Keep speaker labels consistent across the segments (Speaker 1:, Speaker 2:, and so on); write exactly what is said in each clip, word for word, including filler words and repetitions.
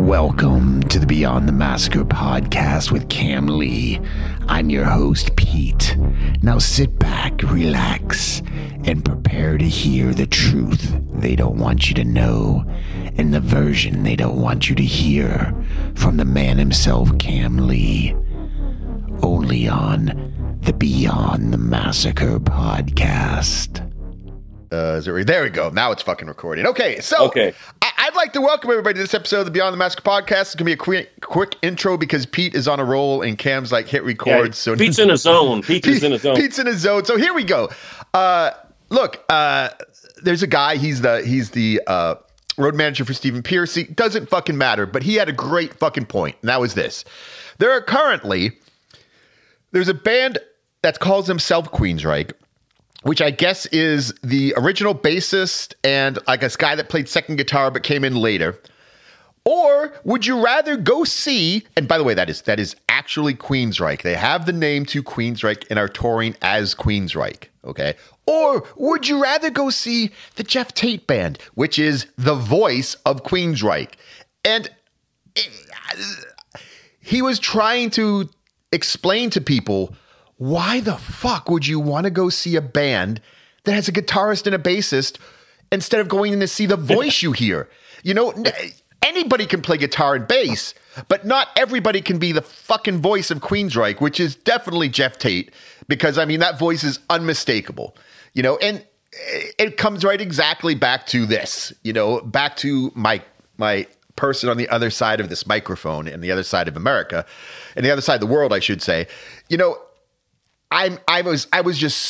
Speaker 1: Welcome to the Beyond the Massacre podcast with Cam Lee. I'm your host, Pete. Now sit back, relax, and prepare to hear the truth they don't want you to know and the version they don't want you to hear from the man himself, Cam Lee. Only on the Beyond the Massacre podcast. Uh, is it, there we go. Now it's fucking recording. Okay, so
Speaker 2: okay.
Speaker 1: I, I'd like to welcome everybody to this episode of the Beyond the Massacre podcast. It's going to be a quick, quick intro because Pete is on a roll and Cam's like hit record.
Speaker 2: Yeah,
Speaker 1: so
Speaker 2: Pete's in his zone. Pete, Pete is in his zone.
Speaker 1: Pete's in his zone. So here we go. Uh, look, uh, there's a guy. He's the he's the uh, road manager for Stephen Pearcy. Doesn't fucking matter, but he had a great fucking point, and that was this. There are currently, there's a band that calls themselves Queensryche, which I guess is the original bassist and like a guy that played second guitar but came in later. Or would you rather go see, and by the way, that is that is actually Queensryche. They have the name to Queensryche and are touring as Queensryche, okay? Or would you rather go see the Jeff Tate Band, which is the voice of Queensryche? And it, he was trying to explain to people, why the fuck would you want to go see a band that has a guitarist and a bassist instead of going in to see the voice you hear? You know, anybody can play guitar and bass, but not everybody can be the fucking voice of Queensryche, which is definitely Jeff Tate, because, I mean, that voice is unmistakable, you know, and it comes right exactly back to this, you know, back to my my person on the other side of this microphone and the other side of America and the other side of the world, I should say. You know, I'm, I was, I was just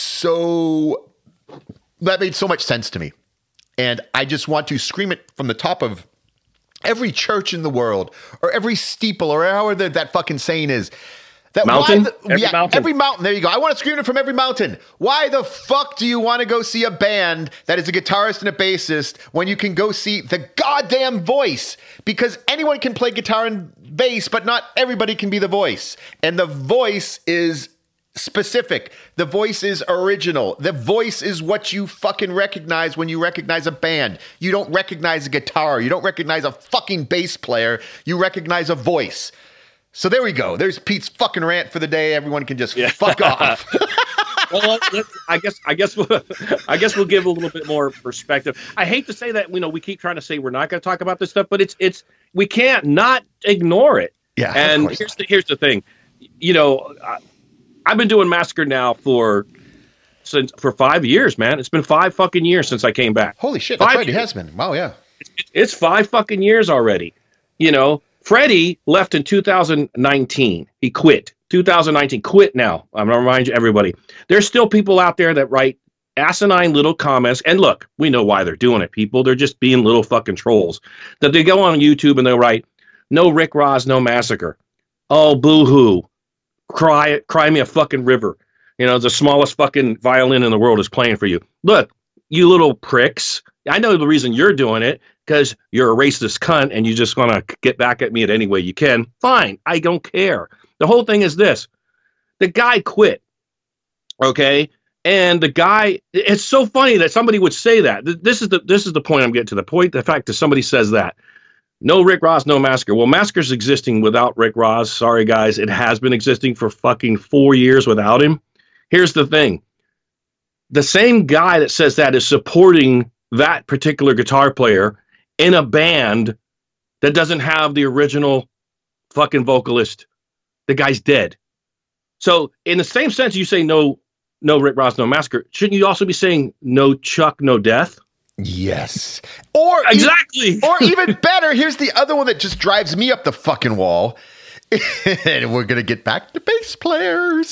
Speaker 1: so, that made so much sense to me. And I just want to scream it from the top of every church in the world or every steeple or however that fucking saying is. That
Speaker 2: mountain?
Speaker 1: Why the,
Speaker 2: every
Speaker 1: yeah,
Speaker 2: mountain.
Speaker 1: Every mountain. There you go. I want to scream it from every mountain. Why the fuck do you want to go see a band that is a guitarist and a bassist when you can go see the goddamn voice? Because anyone can play guitar and bass, but not everybody can be the voice. And the voice is specific. The voice is original. The voice is what you fucking recognize when you recognize a band. You don't recognize a guitar. You don't recognize a fucking bass player. You recognize a voice. So there we go. There's Pete's fucking rant for the day. Everyone can just yeah. fuck off.
Speaker 2: Well, let's, I guess I guess we'll, I guess we'll give a little bit more perspective. I hate to say that, you know, we keep trying to say we're not going to talk about this stuff, but it's it's we can't not ignore it.
Speaker 1: Yeah.
Speaker 2: And here's the here's the thing. You know, I, I've been doing Massacre now for since for five years, man. It's been five fucking years since I came back.
Speaker 1: Holy shit! That's
Speaker 2: five
Speaker 1: right.
Speaker 2: years.
Speaker 1: It has been. Wow. Yeah.
Speaker 2: It's, it's five fucking years already. You know. Freddie left in two thousand nineteen. He quit. two thousand nineteen. Quit now. I'm going to remind you, everybody. There's still people out there that write asinine little comments. And look, we know why they're doing it, people. They're just being little fucking trolls. That they go on YouTube and they'll write, no Rick Ross, no Massacre. Oh, boo-hoo. Cry, cry me a fucking river. You know, the smallest fucking violin in the world is playing for you. Look, you little pricks. I know the reason you're doing it. Because you're a racist cunt and you just want to get back at me in any way you can. Fine. I don't care. The whole thing is this. The guy quit. Okay? And the guy, it's so funny that somebody would say that. This is the this is the point I'm getting to. The point, the fact that somebody says that. No Rick Ross, no Massacre. Well, Massacre's existing without Rick Ross. Sorry, guys. It has been existing for fucking four years without him. Here's the thing. The same guy that says that is supporting that particular guitar player in a band that doesn't have the original fucking vocalist. The guy's dead. So in the same sense, you say no, no Rick Ross, no Massacre. Shouldn't you also be saying no Chuck, no death?
Speaker 1: Yes. Or
Speaker 2: exactly.
Speaker 1: Even, or even better, here's the other one that just drives me up the fucking wall. And we're going to get back to bass players.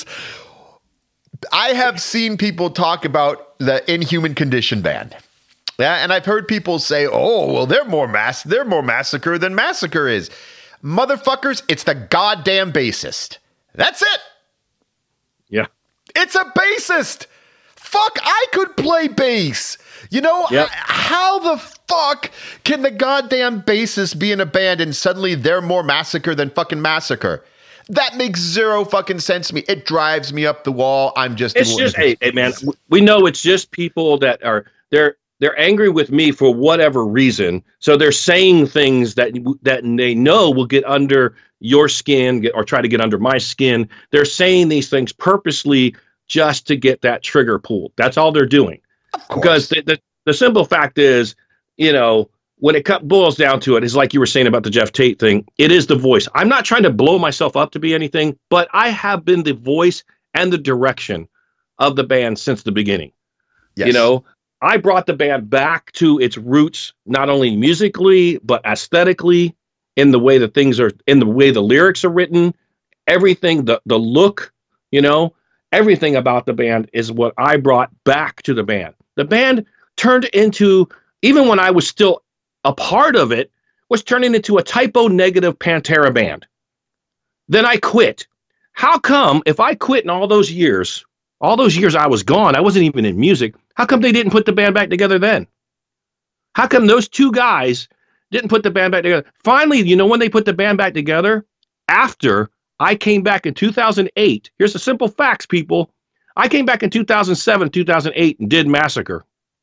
Speaker 1: I have seen people talk about the Inhuman Condition band. Yeah, and I've heard people say, "Oh, well, they're more mass, they're more Massacre than Massacre is." Motherfuckers, it's the goddamn bassist. That's it.
Speaker 2: Yeah,
Speaker 1: it's a bassist. Fuck, I could play bass. You know,
Speaker 2: yep.
Speaker 1: How the fuck can the goddamn bassist be in a band and suddenly they're more Massacre than fucking Massacre? That makes zero fucking sense to me. It drives me up the wall. I'm just.
Speaker 2: It's just, hey, hey, man, we know it's just people that are they're. they're angry with me for whatever reason. So they're saying things that that they know will get under your skin get, or try to get under my skin. They're saying these things purposely just to get that trigger pulled. That's all they're doing. Because the, the, the simple fact is, you know, when it cut, boils down to it, is like you were saying about the Jeff Tate thing, it is the voice. I'm not trying to blow myself up to be anything, but I have been the voice and the direction of the band since the beginning. Yes. You know, I brought the band back to its roots, not only musically, but aesthetically, in the way the things are, in the way the lyrics are written, everything, the, the look, you know, everything about the band is what I brought back to the band. The band turned into, even when I was still a part of it, was turning into a typo negative Pantera band. Then I quit. How come if I quit in all those years, all those years I was gone, I wasn't even in music, how come they didn't put the band back together then? How come those two guys didn't put the band back together? Finally, you know when they put the band back together? After I came back in two thousand eight. Here's the simple facts, people. I came back in two thousand seven, two thousand eight and did Massacre.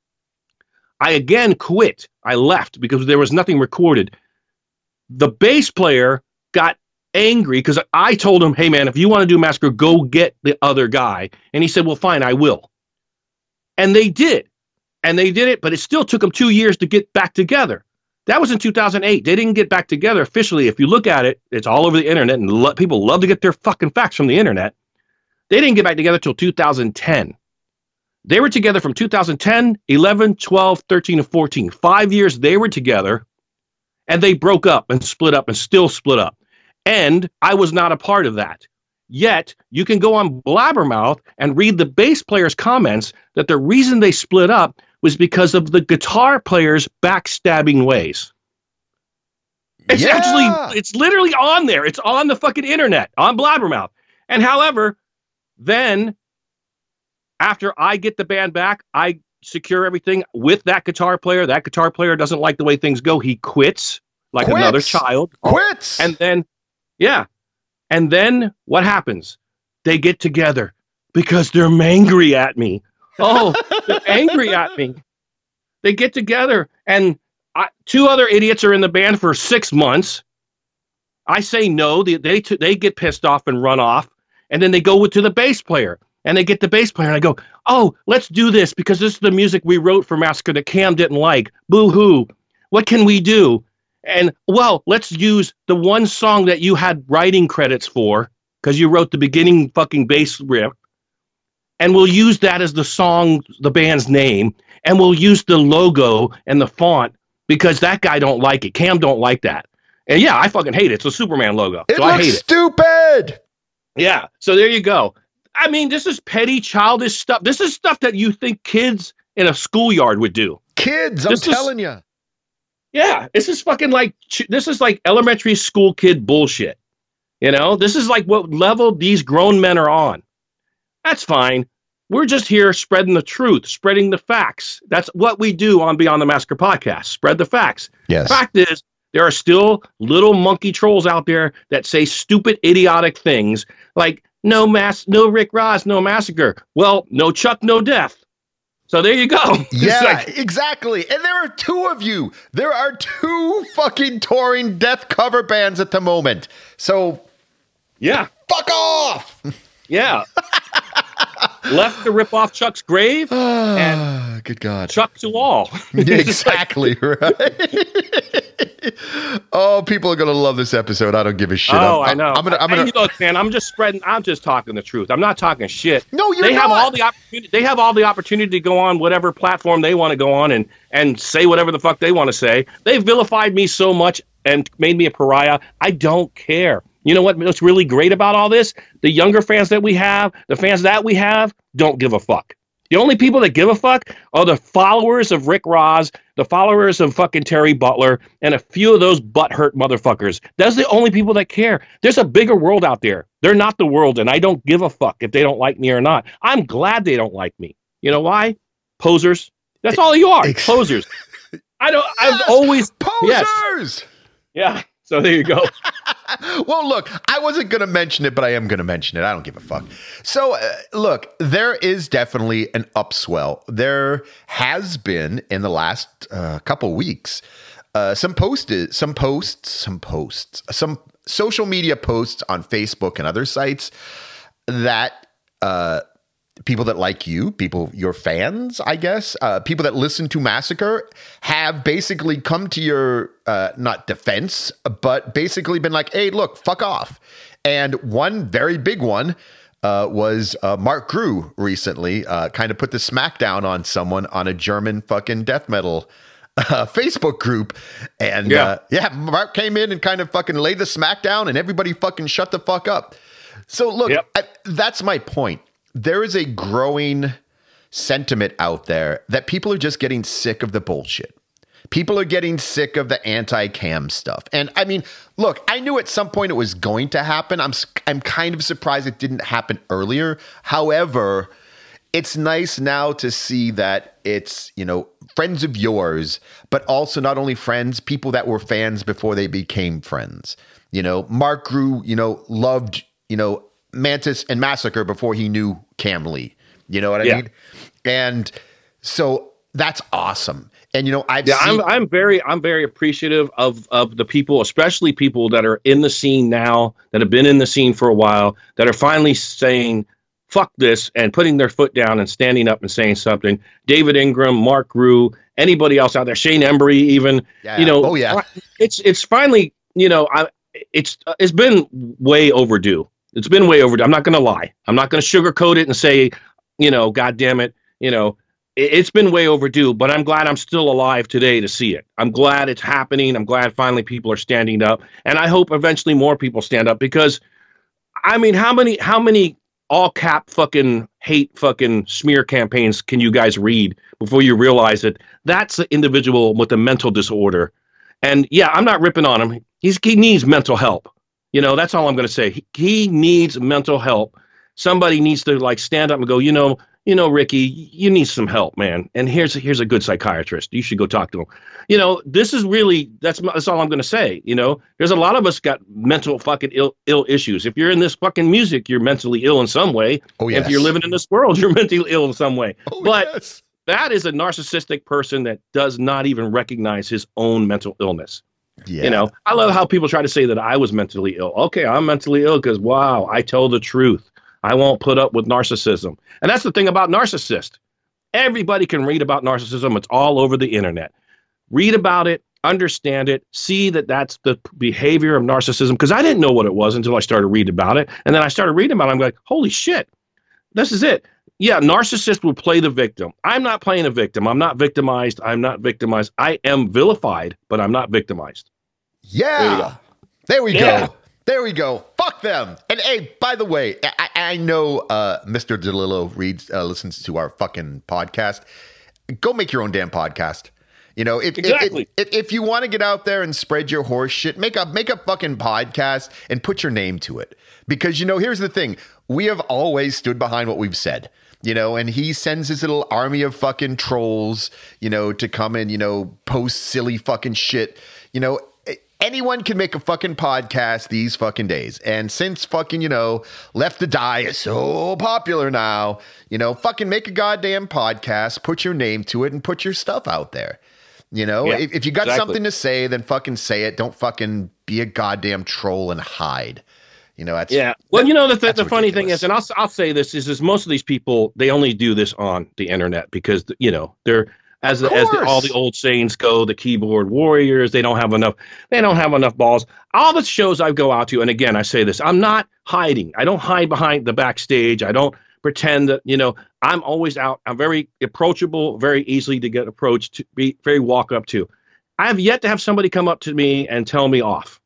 Speaker 2: I again quit. I left because there was nothing recorded. The bass player got angry because I told him, hey, man, if you want to do Massacre, go get the other guy. And he said, well, fine, I will. And they did. And they did it, but it still took them two years to get back together. That was in two thousand eight. They didn't get back together officially. If you look at it, it's all over the internet, and lo- people love to get their fucking facts from the internet. They didn't get back together till two thousand ten. They were together from two thousand ten, eleven, twelve, thirteen, and fourteen. Five years they were together, and they broke up and split up and still split up. And I was not a part of that. Yet, you can go on Blabbermouth and read the bass player's comments that the reason they split up was because of the guitar player's backstabbing ways. It's yeah. actually, it's literally on there. It's on the fucking internet, on Blabbermouth. And however, then after I get the band back, I secure everything with that guitar player. That guitar player doesn't like the way things go. He quits like quits. another child.
Speaker 1: Quits.
Speaker 2: And then, yeah. And then what happens? They get together because they're angry at me. Oh, they're angry at me. They get together, and I, two other idiots are in the band for six months. I say no. They they, t- they get pissed off and run off, and then they go to the bass player, and they get the bass player, and I go, oh, let's do this because this is the music we wrote for Massacre that Cam didn't like. Boo-hoo. What can we do? And, well, let's use the one song that you had writing credits for because you wrote the beginning fucking bass riff. And we'll use that as the song, the band's name, and we'll use the logo and the font because that guy don't like it. Cam don't like that. And yeah, I fucking hate it. It's a Superman logo.
Speaker 1: It
Speaker 2: so
Speaker 1: looks
Speaker 2: I hate it.
Speaker 1: Stupid.
Speaker 2: Yeah. So there you go. I mean, this is petty, childish stuff. This is stuff that you think kids in a schoolyard would do.
Speaker 1: Kids, I'm
Speaker 2: this
Speaker 1: telling
Speaker 2: is,
Speaker 1: you.
Speaker 2: Yeah. This is fucking like, this is like elementary school kid bullshit. You know, this is like what level these grown men are on. That's fine. We're just here spreading the truth, spreading the facts. That's what we do on Beyond the Massacre podcast, spread the facts.
Speaker 1: Yes.
Speaker 2: The fact is, there are still little monkey trolls out there that say stupid, idiotic things like, no mass, no Rick Ross, no Massacre. Well, no Chuck, no death. So there you go.
Speaker 1: Yeah,
Speaker 2: like,
Speaker 1: exactly. And there are two of you. There are two fucking touring death cover bands at the moment. So,
Speaker 2: yeah.
Speaker 1: Fuck off.
Speaker 2: Yeah. Left to rip off Chuck's grave
Speaker 1: oh,
Speaker 2: and
Speaker 1: good God.
Speaker 2: Chuck to all.
Speaker 1: Exactly, right? Oh, people are going to love this episode. I don't give a shit.
Speaker 2: Oh,
Speaker 1: I'm,
Speaker 2: I know.
Speaker 1: I'm gonna, I'm gonna...
Speaker 2: Hey, look, man, I'm just spreading, I'm just talking the truth. I'm not talking shit.
Speaker 1: No, you're
Speaker 2: they
Speaker 1: not.
Speaker 2: Have all the opportunity, they have all the opportunity to go on whatever platform they want to go on and, and say whatever the fuck they want to say. They vilified me so much and made me a pariah. I don't care. You know what, what's really great about all this? The younger fans that we have, the fans that we have, don't give a fuck. The only people that give a fuck are the followers of Rick Ross, the followers of fucking Terry Butler, and a few of those butthurt motherfuckers. That's the only people that care. There's a bigger world out there. They're not the world, and I don't give a fuck if they don't like me or not. I'm glad they don't like me. You know why? Posers. That's all you are. Posers. I don't. I've
Speaker 1: yes,
Speaker 2: always
Speaker 1: posers.
Speaker 2: Yes. Yeah. So there you go.
Speaker 1: Well, look, I wasn't going to mention it, but I am going to mention it. I don't give a fuck. So, uh, look, there is definitely an upswell. There has been in the last uh, couple weeks uh, some posted, some posts, some posts, some social media posts on Facebook and other sites that uh, people that like you, people, your fans, I guess, uh, people that listen to Massacre have basically come to your, uh, not defense, but basically been like, hey, look, fuck off. And one very big one uh, was uh, Mark Grew recently uh, kind of put the smackdown on someone on a German fucking death metal uh, Facebook group. And yeah. Uh, yeah, Mark came in and kind of fucking laid the smackdown and everybody fucking shut the fuck up. So look, yep. I, that's my point. There is a growing sentiment out there that people are just getting sick of the bullshit. People are getting sick of the anti-Cam stuff. And I mean, look, I knew at some point it was going to happen. I'm I'm kind of surprised it didn't happen earlier. However, it's nice now to see that it's, you know, friends of yours, but also not only friends, people that were fans before they became friends. You know, Mark Grew, you know, loved, you know, Mantis and Massacre before he knew Cam Lee. You know what I yeah. mean? And so that's awesome. And you know, I've
Speaker 2: yeah,
Speaker 1: seen-
Speaker 2: I'm I'm very I'm very appreciative of of the people, especially people that are in the scene now, that have been in the scene for a while, that are finally saying fuck this and putting their foot down and standing up and saying something. David Ingram, Mark Grew, anybody else out there, Shane Embry, even
Speaker 1: yeah.
Speaker 2: you know,
Speaker 1: oh yeah,
Speaker 2: it's it's finally, you know, I it's it's been way overdue. It's been way overdue. I'm not going to lie. I'm not going to sugarcoat it and say, you know, God damn it, you know, it, it's been way overdue, but I'm glad I'm still alive today to see it. I'm glad it's happening. I'm glad finally people are standing up, and I hope eventually more people stand up because, I mean, how many, how many all cap fucking hate fucking smear campaigns can you guys read before you realize that that's an individual with a mental disorder? And yeah, I'm not ripping on him. He's, he needs mental help. You know, that's all I'm going to say. He, he needs mental help. Somebody needs to like stand up and go, you know, you know, Ricky, you need some help, man. And here's here's a good psychiatrist. You should go talk to him. You know, this is really that's that's all I'm going to say. You know, there's a lot of us got mental fucking ill ill issues. If you're in this fucking music, you're mentally ill in some way.
Speaker 1: Oh yes.
Speaker 2: If you're living in this world, you're mentally ill in some way.
Speaker 1: Oh,
Speaker 2: but
Speaker 1: yes.
Speaker 2: That is a narcissistic person that does not even recognize his own mental illness.
Speaker 1: Yeah.
Speaker 2: You know, I love how people try to say that I was mentally ill. Okay, I'm mentally ill because, wow, I tell the truth. I won't put up with narcissism. And that's the thing about narcissist. Everybody can read about narcissism. It's all over the internet. Read about it, understand it, see that that's the behavior of narcissism. Because I didn't know what it was until I started reading about it. And then I started reading about it. I'm like, holy shit, this is it. Yeah, narcissist will play the victim. I'm not playing a victim. I'm not victimized. I'm not victimized. I am vilified, but I'm not victimized.
Speaker 1: Yeah. There, there we
Speaker 2: yeah.
Speaker 1: go. There we go. Fuck them. And hey, by the way, I, I know uh, Mister DeLillo reads, uh, listens to our fucking podcast. Go make your own damn podcast. You know, if
Speaker 2: exactly.
Speaker 1: if, if, if you want to get out there and spread your horse shit, make a make a fucking podcast and put your name to it. Because, you know, here's the thing. We have always stood behind what we've said. You know, and he sends his little army of fucking trolls, you know, to come and, you know, post silly fucking shit. You know, anyone can make a fucking podcast these fucking days. And since fucking, you know, Left to Die is so popular now, you know, fucking make a goddamn podcast, put your name to it, and put your stuff out there. You know, yeah, if, if you got
Speaker 2: exactly.
Speaker 1: something to say, then fucking say it. Don't fucking be a goddamn troll and hide. You know, that's
Speaker 2: yeah. Well,
Speaker 1: that,
Speaker 2: you know, the, th- the
Speaker 1: ridiculous.
Speaker 2: funny thing is, and I'll I'll say this is, is most of these people, they only do this on the internet because, you know, they're as the, as the, all the old sayings go, the keyboard warriors. They don't have enough. They don't have enough balls. All the shows I go out to, and again, I say this, I'm not hiding. I don't hide behind the backstage. I don't pretend that, you know, I'm always out. I'm very approachable, very easily to get approached, to be very walk up to. I have yet to have somebody come up to me and tell me off.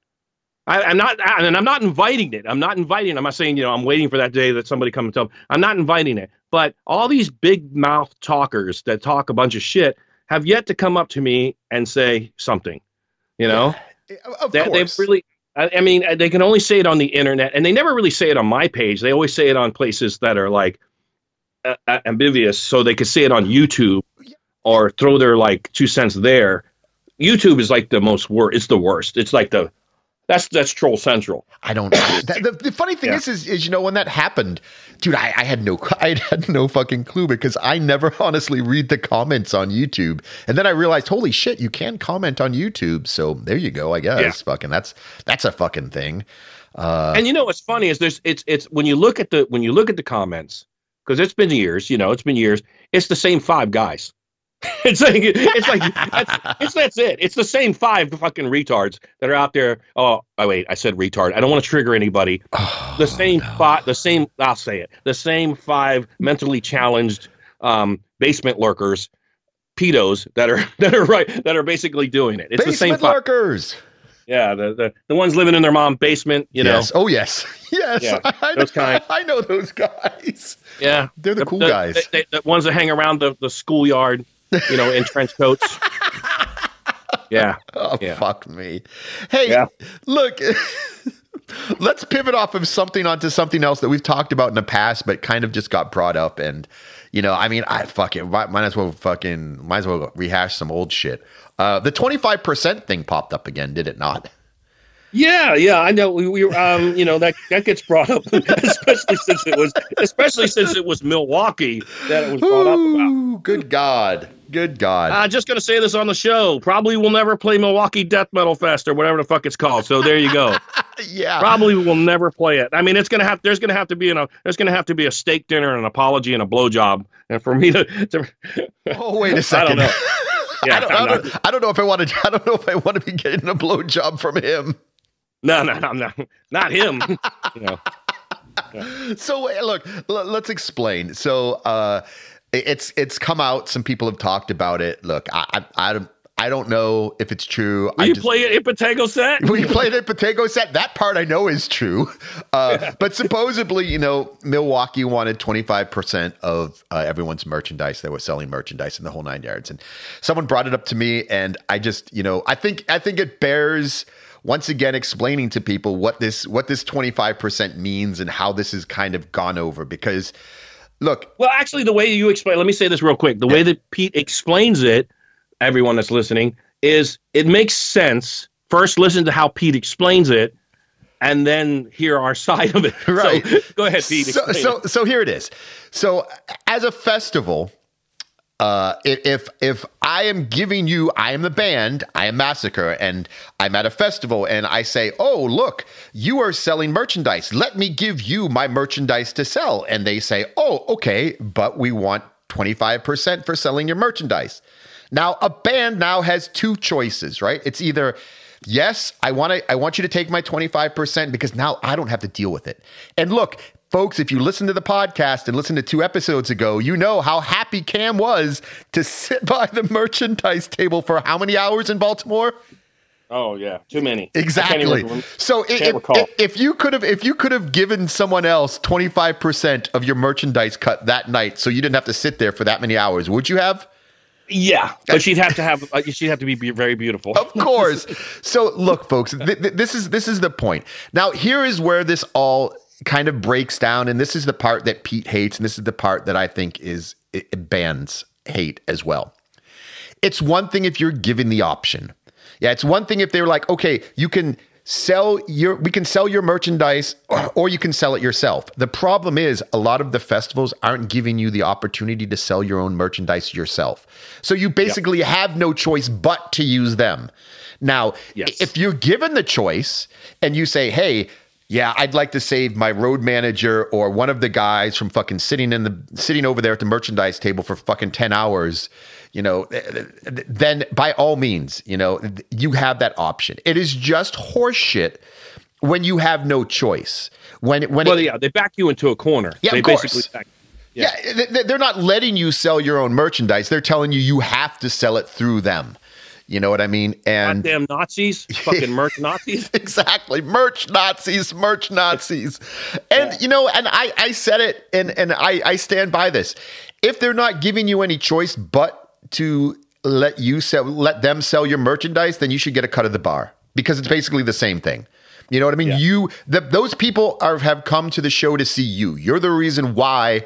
Speaker 2: I, I'm not, and I'm not inviting it. I'm not inviting. I'm not saying, you know, I'm waiting for that day that somebody come and tell me. I'm not inviting it. But all these big mouth talkers that talk a bunch of shit have yet to come up to me and say something. You know,
Speaker 1: yeah, of
Speaker 2: that,
Speaker 1: course.
Speaker 2: They've really. I, I mean, they can only say it on the internet, and they never really say it on my page. They always say it on places that are like uh, ambiguous, so they could say it on YouTube or throw their like two cents there. YouTube is like the most worst. It's the worst. It's like the That's that's Troll Central.
Speaker 1: I don't. That, the, the funny thing yeah. is, is, is, you know, when that happened, dude, I, I had no, I had no fucking clue because I never honestly read the comments on YouTube, and then I realized, holy shit, you can comment on YouTube. So there you go. I guess yeah. fucking that's that's a fucking thing. Uh,
Speaker 2: and you know what's funny is there's it's it's when you look at the when you look at the comments, because it's been years, you know, it's been years. It's the same five guys. It's like it's like that's, it's that's it. It's the same five fucking retards that are out there. Oh, oh wait, I said retard. I don't want to trigger anybody. Oh, the same no. five. The same. I'll say it. The same five mentally challenged um, basement lurkers, pedos that are that are right that are basically doing it. It's
Speaker 1: basement
Speaker 2: the same five.
Speaker 1: lurkers.
Speaker 2: Yeah, the, the the ones living in their mom's basement. You know.
Speaker 1: Yes. Oh yes. Yes.
Speaker 2: Yeah,
Speaker 1: I, I
Speaker 2: those
Speaker 1: know,
Speaker 2: kind.
Speaker 1: I know those guys.
Speaker 2: Yeah,
Speaker 1: they're the, the cool
Speaker 2: the,
Speaker 1: guys.
Speaker 2: The, the, the ones that hang around the, the schoolyard. You know, in trench coats. Yeah.
Speaker 1: Oh,
Speaker 2: yeah.
Speaker 1: fuck me. Hey,
Speaker 2: yeah.
Speaker 1: look, let's pivot off of something onto something else that we've talked about in the past, but kind of just got brought up. And, you know, I mean, I fucking might, might as well fucking, might as well rehash some old shit. Uh, the twenty-five percent thing popped up again, did it not?
Speaker 2: Yeah, yeah, I know. We, we um, you know, that that gets brought up, especially since it was, especially since it was Milwaukee that it was brought
Speaker 1: Ooh,
Speaker 2: up about.
Speaker 1: Good God, good God!
Speaker 2: I'm uh, just gonna say this on the show. Probably will never play Milwaukee Death Metal Fest or whatever the fuck it's called. So there you go.
Speaker 1: Yeah,
Speaker 2: probably will never play it. I mean, it's gonna have. There's gonna have to be an. There's gonna have to be a steak dinner, and an apology, and a blowjob, and for me to. to
Speaker 1: oh wait a second.
Speaker 2: I don't know. Yeah,
Speaker 1: I don't, I, don't, I don't know if I want to. I don't know if I want to be getting a blowjob from him.
Speaker 2: No, no, no, no, not him. You know. Yeah.
Speaker 1: So look, l- let's explain. So uh, it's it's come out. Some people have talked about it. Look, I I, I, I don't know if it's true.
Speaker 2: Will
Speaker 1: I
Speaker 2: you
Speaker 1: just,
Speaker 2: play it in Patego set?
Speaker 1: We played it Patego set. That part I know is true. Uh, but supposedly, you know, Milwaukee wanted twenty-five percent of uh, everyone's merchandise. They were selling merchandise in the whole nine yards. And someone brought it up to me, and I just, you know, I think I think it bears. Once again, explaining to people what this what this twenty-five percent means and how this has kind of gone over. Because, look.
Speaker 2: Well, actually, the way you explain, let me say this real quick. The yeah. way that Pete explains it, everyone that's listening, is it makes sense. First, listen to how Pete explains it, and then hear our side of it.
Speaker 1: Right.
Speaker 2: So, go ahead, Pete.
Speaker 1: So, so, so here it is. So, as a festival, Uh, if if I am giving you, I am the band, I am Massacre, and I'm at a festival, and I say, oh, look, you are selling merchandise. Let me give you my merchandise to sell. And they say, oh, okay, but we want twenty-five percent for selling your merchandise. Now, a band now has two choices, right? It's either, yes, I want to, I want you to take my twenty-five percent because now I don't have to deal with it. And look, folks, if you listen to the podcast and listen to two episodes ago, you know how happy Cam was to sit by the merchandise table for how many hours in Baltimore?
Speaker 2: Oh yeah, too many.
Speaker 1: Exactly. So if, if, if you could have, if you could have given someone else twenty-five percent of your merchandise cut that night, so you didn't have to sit there for that many hours, would you have?
Speaker 2: Yeah, but she'd have to have, uh, she'd have to be, be very beautiful.
Speaker 1: Of course. So look, folks, th- th- this is this is the point. Now here is where this all kind of breaks down, and this is the part that Pete hates, and this is the part that I think is it, bands hate as well. It's one thing if you're given the option. Yeah, it's one thing if they're like, okay, you can sell your, we can sell your merchandise, or, or you can sell it yourself. The problem is a lot of the festivals aren't giving you the opportunity to sell your own merchandise yourself. So you basically yep. have no choice but to use them. Now, yes. if you're given the choice and you say, hey, yeah, I'd like to save my road manager or one of the guys from fucking sitting in the sitting over there at the merchandise table for fucking ten hours, you know, then by all means, you know, you have that option. It is just horseshit when you have no choice. When when
Speaker 2: well,
Speaker 1: it,
Speaker 2: yeah, they back you into a corner.
Speaker 1: Yeah,
Speaker 2: they
Speaker 1: of course.
Speaker 2: basically back,
Speaker 1: yeah. yeah, they're not letting you sell your own merchandise. They're telling you you have to sell it through them. You know what I mean? And
Speaker 2: goddamn Nazis, fucking merch Nazis.
Speaker 1: Exactly. Merch Nazis, merch Nazis. And, yeah. you know, and I, I said it and, and I, I stand by this. If they're not giving you any choice but to let you sell, let them sell your merchandise, then you should get a cut of the bar because it's basically the same thing. You know what I mean? Yeah. You, the, those people are, have come to the show to see you. You're the reason why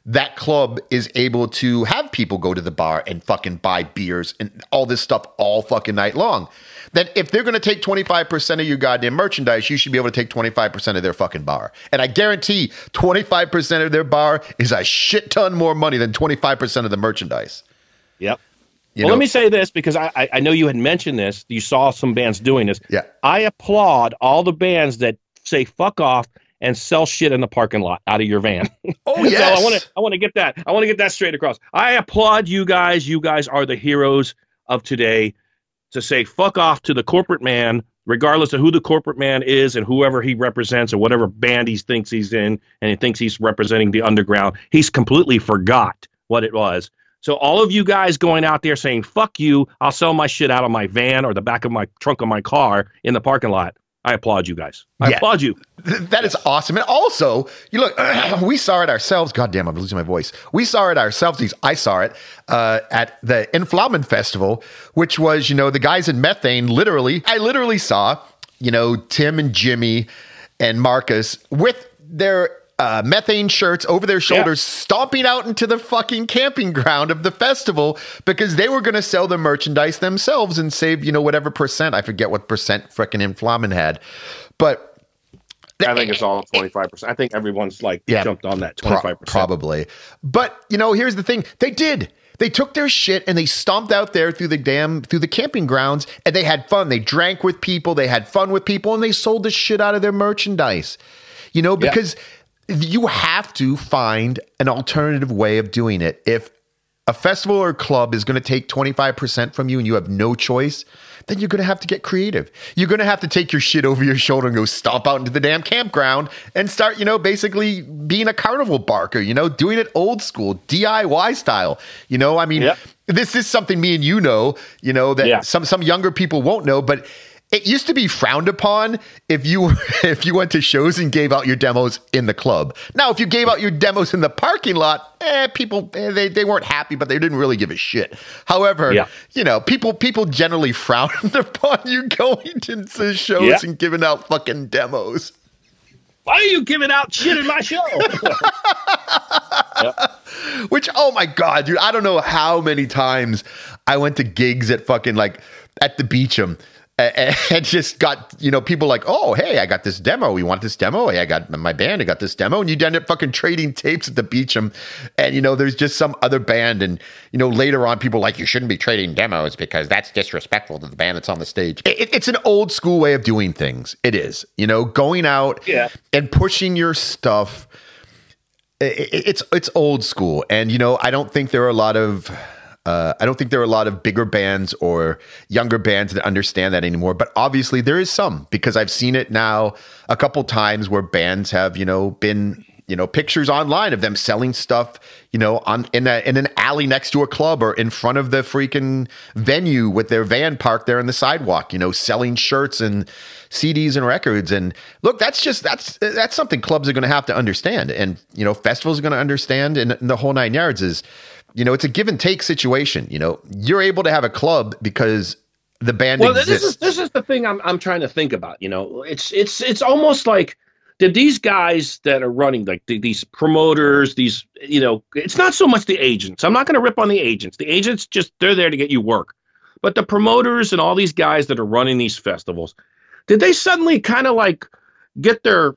Speaker 1: that club is able to have people go to the bar and fucking buy beers and all this stuff all fucking night long. Then if they're going to take twenty-five percent of your goddamn merchandise, you should be able to take twenty-five percent of their fucking bar. And I guarantee twenty-five percent of their bar is a shit ton more money than twenty-five percent of the merchandise.
Speaker 2: Yep.
Speaker 1: You
Speaker 2: well,
Speaker 1: know?
Speaker 2: let me say this, because I, I, I know you had mentioned this. You saw some bands doing this.
Speaker 1: Yeah.
Speaker 2: I applaud all the bands that say fuck off and sell shit in the parking lot out of your van.
Speaker 1: Oh, yes.
Speaker 2: So I want to I want to get that. I want to get that straight across. I applaud you guys. You guys are the heroes of today to say fuck off to the corporate man, regardless of who the corporate man is and whoever he represents or whatever band he thinks he's in, and he thinks he's representing the underground. He's completely forgot what it was. So all of you guys going out there saying, fuck you, I'll sell my shit out of my van or the back of my trunk of my car in the parking lot. I applaud you guys. I
Speaker 1: Yeah.
Speaker 2: applaud you.
Speaker 1: That is awesome. And also, you look, we saw it ourselves. God damn, I'm losing my voice. We saw it ourselves. I saw it uh, at the Inflamen Festival, which was, you know, the guys in Methane. Literally, I literally saw, you know, Tim and Jimmy and Marcus with their uh, Methane shirts over their shoulders, yeah. stomping out into the fucking camping ground of the festival because they were going to sell the merchandise themselves and save, you know, whatever percent. I forget what percent frickin' Inflamen had. But
Speaker 2: I think it's all twenty-five percent. I think everyone's like yeah, jumped on that twenty-five percent.
Speaker 1: Pro- probably. But, you know, here's the thing. They did. They took their shit and they stomped out there through the damn, through the camping grounds, and they had fun. They drank with people. They had fun with people, and they sold the shit out of their merchandise. You know, because yeah. you have to find an alternative way of doing it. If a festival or a club is going to take twenty-five percent from you and you have no choice, then you're going to have to get creative. You're going to have to take your shit over your shoulder and go stomp out into the damn campground and start, you know, basically being a carnival barker, you know, doing it old school, D I Y style. You know, I mean, yep. this is something me and you know, you know, that yeah. some, some younger people won't know, but it used to be frowned upon if you if you went to shows and gave out your demos in the club. Now, if you gave out your demos in the parking lot, eh, people eh, they they weren't happy, but they didn't really give a shit. However, yeah. you know, people people generally frowned upon you going to shows yeah. and giving out fucking demos.
Speaker 2: Why are you giving out shit in my show?
Speaker 1: yep. Which, oh my God, dude, I don't know how many times I went to gigs at fucking like at the Beecham. And just got, you know, people like, oh, hey, I got this demo. You want this demo? Hey, I got my band. I got this demo. And you'd end up fucking trading tapes at the Beecham. And, you know, there's just some other band. And, you know, later on, people are like, you shouldn't be trading demos because that's disrespectful to the band that's on the stage. It, it's an old school way of doing things. It is, you know, going out
Speaker 2: yeah.
Speaker 1: and pushing your stuff. It, it, it's it's old school. And, you know, I don't think there are a lot of... Uh, I don't think there are a lot of bigger bands or younger bands that understand that anymore, but obviously there is some, because I've seen it now a couple times where bands have, you know, been, you know, pictures online of them selling stuff, you know, on in a, in an alley next to a club or in front of the freaking venue with their van parked there on the sidewalk, you know, selling shirts and C Ds and records. And look, that's just, that's, that's something clubs are going to have to understand. And, you know, festivals are going to understand, and, and the whole nine yards is, you know, it's a give and take situation. You know, you're able to have a club because the band
Speaker 2: well,
Speaker 1: exists.
Speaker 2: This is, this is the thing I'm I'm trying to think about. You know, it's it's it's almost like, did these guys that are running, like the, these promoters, these, you know, it's not so much the agents. I'm not going to rip on the agents. The agents just, they're there to get you work. But the promoters and all these guys that are running these festivals, did they suddenly kind of like get their,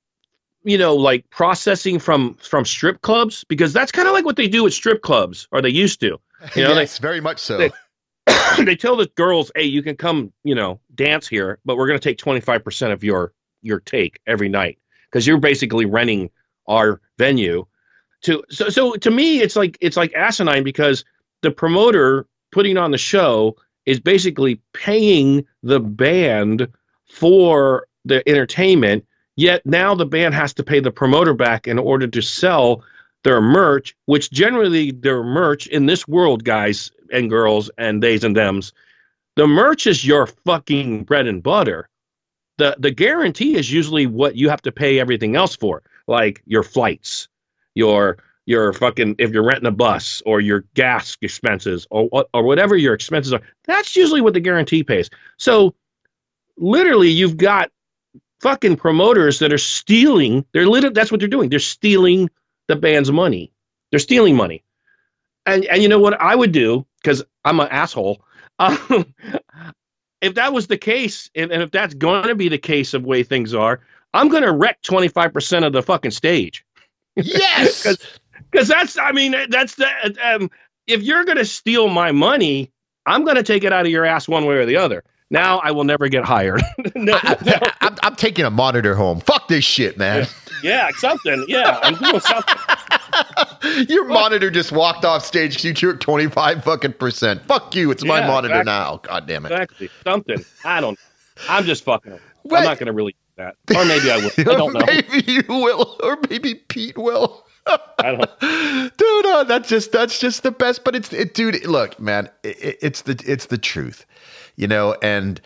Speaker 2: you know, like processing from from strip clubs? Because that's kind of like what they do at strip clubs, or they used to. You know,
Speaker 1: yes, they, very much so.
Speaker 2: They, they tell the girls, hey, you can come, you know, dance here, but we're going to take twenty-five percent of your your take every night, because you're basically renting our venue. To so so to me, it's like it's like asinine, because the promoter putting on the show is basically paying the band for the entertainment. Yet now the band has to pay the promoter back in order to sell their merch, which generally their merch in this world, guys and girls and theys and thems, the merch is your fucking bread and butter. The the guarantee is usually what you have to pay everything else for, like your flights, your your fucking, if you're renting a bus, or your gas expenses, or or whatever your expenses are. That's usually what the guarantee pays. So literally you've got fucking promoters that are stealing. They're literally, that's what they're doing. They're stealing the band's money. They're stealing money. And and you know what I would do, because I'm an asshole. Um, if that was the case, and, and if that's going to be the case of way things are, I'm going to wreck twenty-five percent of the fucking stage.
Speaker 1: Yes.
Speaker 2: Because that's, I mean, that's the, um, if you're going to steal my money, I'm going to take it out of your ass one way or the other. Now I will never get hired. no,
Speaker 1: I,
Speaker 2: no.
Speaker 1: I, I'm, I'm taking a monitor home. Fuck this shit, man.
Speaker 2: Yeah, something. Yeah, I'm doing something.
Speaker 1: Your monitor just walked off stage because you took twenty-five fucking percent. Fuck you. It's my
Speaker 2: Yeah,
Speaker 1: monitor
Speaker 2: exactly.
Speaker 1: now. God damn it.
Speaker 2: Exactly. Something. I don't know. I'm just fucking them.
Speaker 1: What?
Speaker 2: I'm not going to really do that. Or maybe I will. I don't know.
Speaker 1: Maybe you will. Or maybe Pete will.
Speaker 2: I don't.
Speaker 1: Dude, uh, that's just that's just the best. But it's it, dude. Look, man, it, it's the it's the truth, you know. And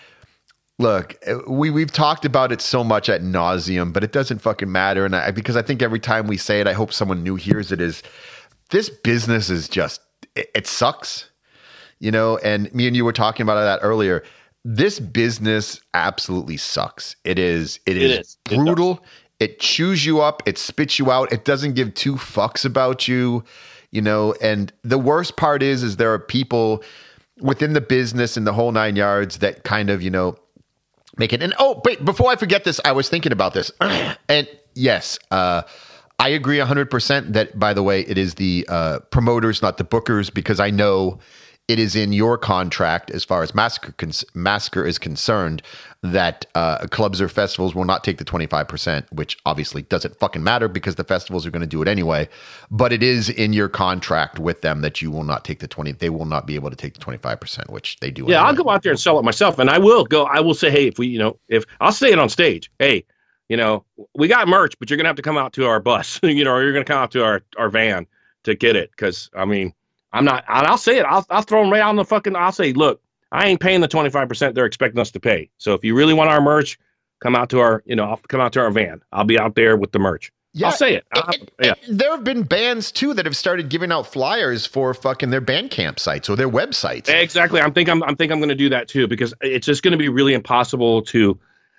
Speaker 1: look, we we've talked about it so much at nauseum, but it doesn't fucking matter. And I, because I think every time we say it, I hope someone new hears it. Is this business is just it, it sucks, you know. And me and you were talking about that earlier. This business absolutely sucks. It is. It is,
Speaker 2: It is. It
Speaker 1: brutal. It chews you up. It spits you out. It doesn't give two fucks about you, you know. And the worst part is, is there are people within the business and the whole nine yards that kind of, you know, make it. And oh, wait, before I forget this, I was thinking about this. And yes, uh, I agree one hundred percent that, by the way, it is the uh, promoters, not the bookers, because I know it is in your contract as far as Massacre, cons- Massacre is concerned that uh, clubs or festivals will not take the twenty-five percent, which obviously doesn't fucking matter because the festivals are going to do it anyway. But it is in your contract with them that you will not take the twenty. They will not be able to take the twenty-five percent, which they do.
Speaker 2: Yeah,
Speaker 1: anyway.
Speaker 2: I'll go out there and sell it myself, and I will go. I will say, hey, if we, you know, if I'll say it on stage, hey, you know, we got merch, but you're gonna have to come out to our bus, you know, or you're gonna come out to our our van to get it, because I mean, I'm not. I'll say it. I'll I'll throw them right out on the fucking. I'll say, look, I ain't paying the twenty-five percent they're expecting us to pay. So if you really want our merch, come out to our, you know, I'll come out to our van. I'll be out there with the merch.
Speaker 1: Yeah,
Speaker 2: I'll say it. I'll,
Speaker 1: and,
Speaker 2: yeah.
Speaker 1: and there have been bands too that have started giving out flyers for fucking their Bandcamp sites or their websites.
Speaker 2: Exactly. I'm think I'm I'm think I'm going to do that too, because it's just going to be really impossible to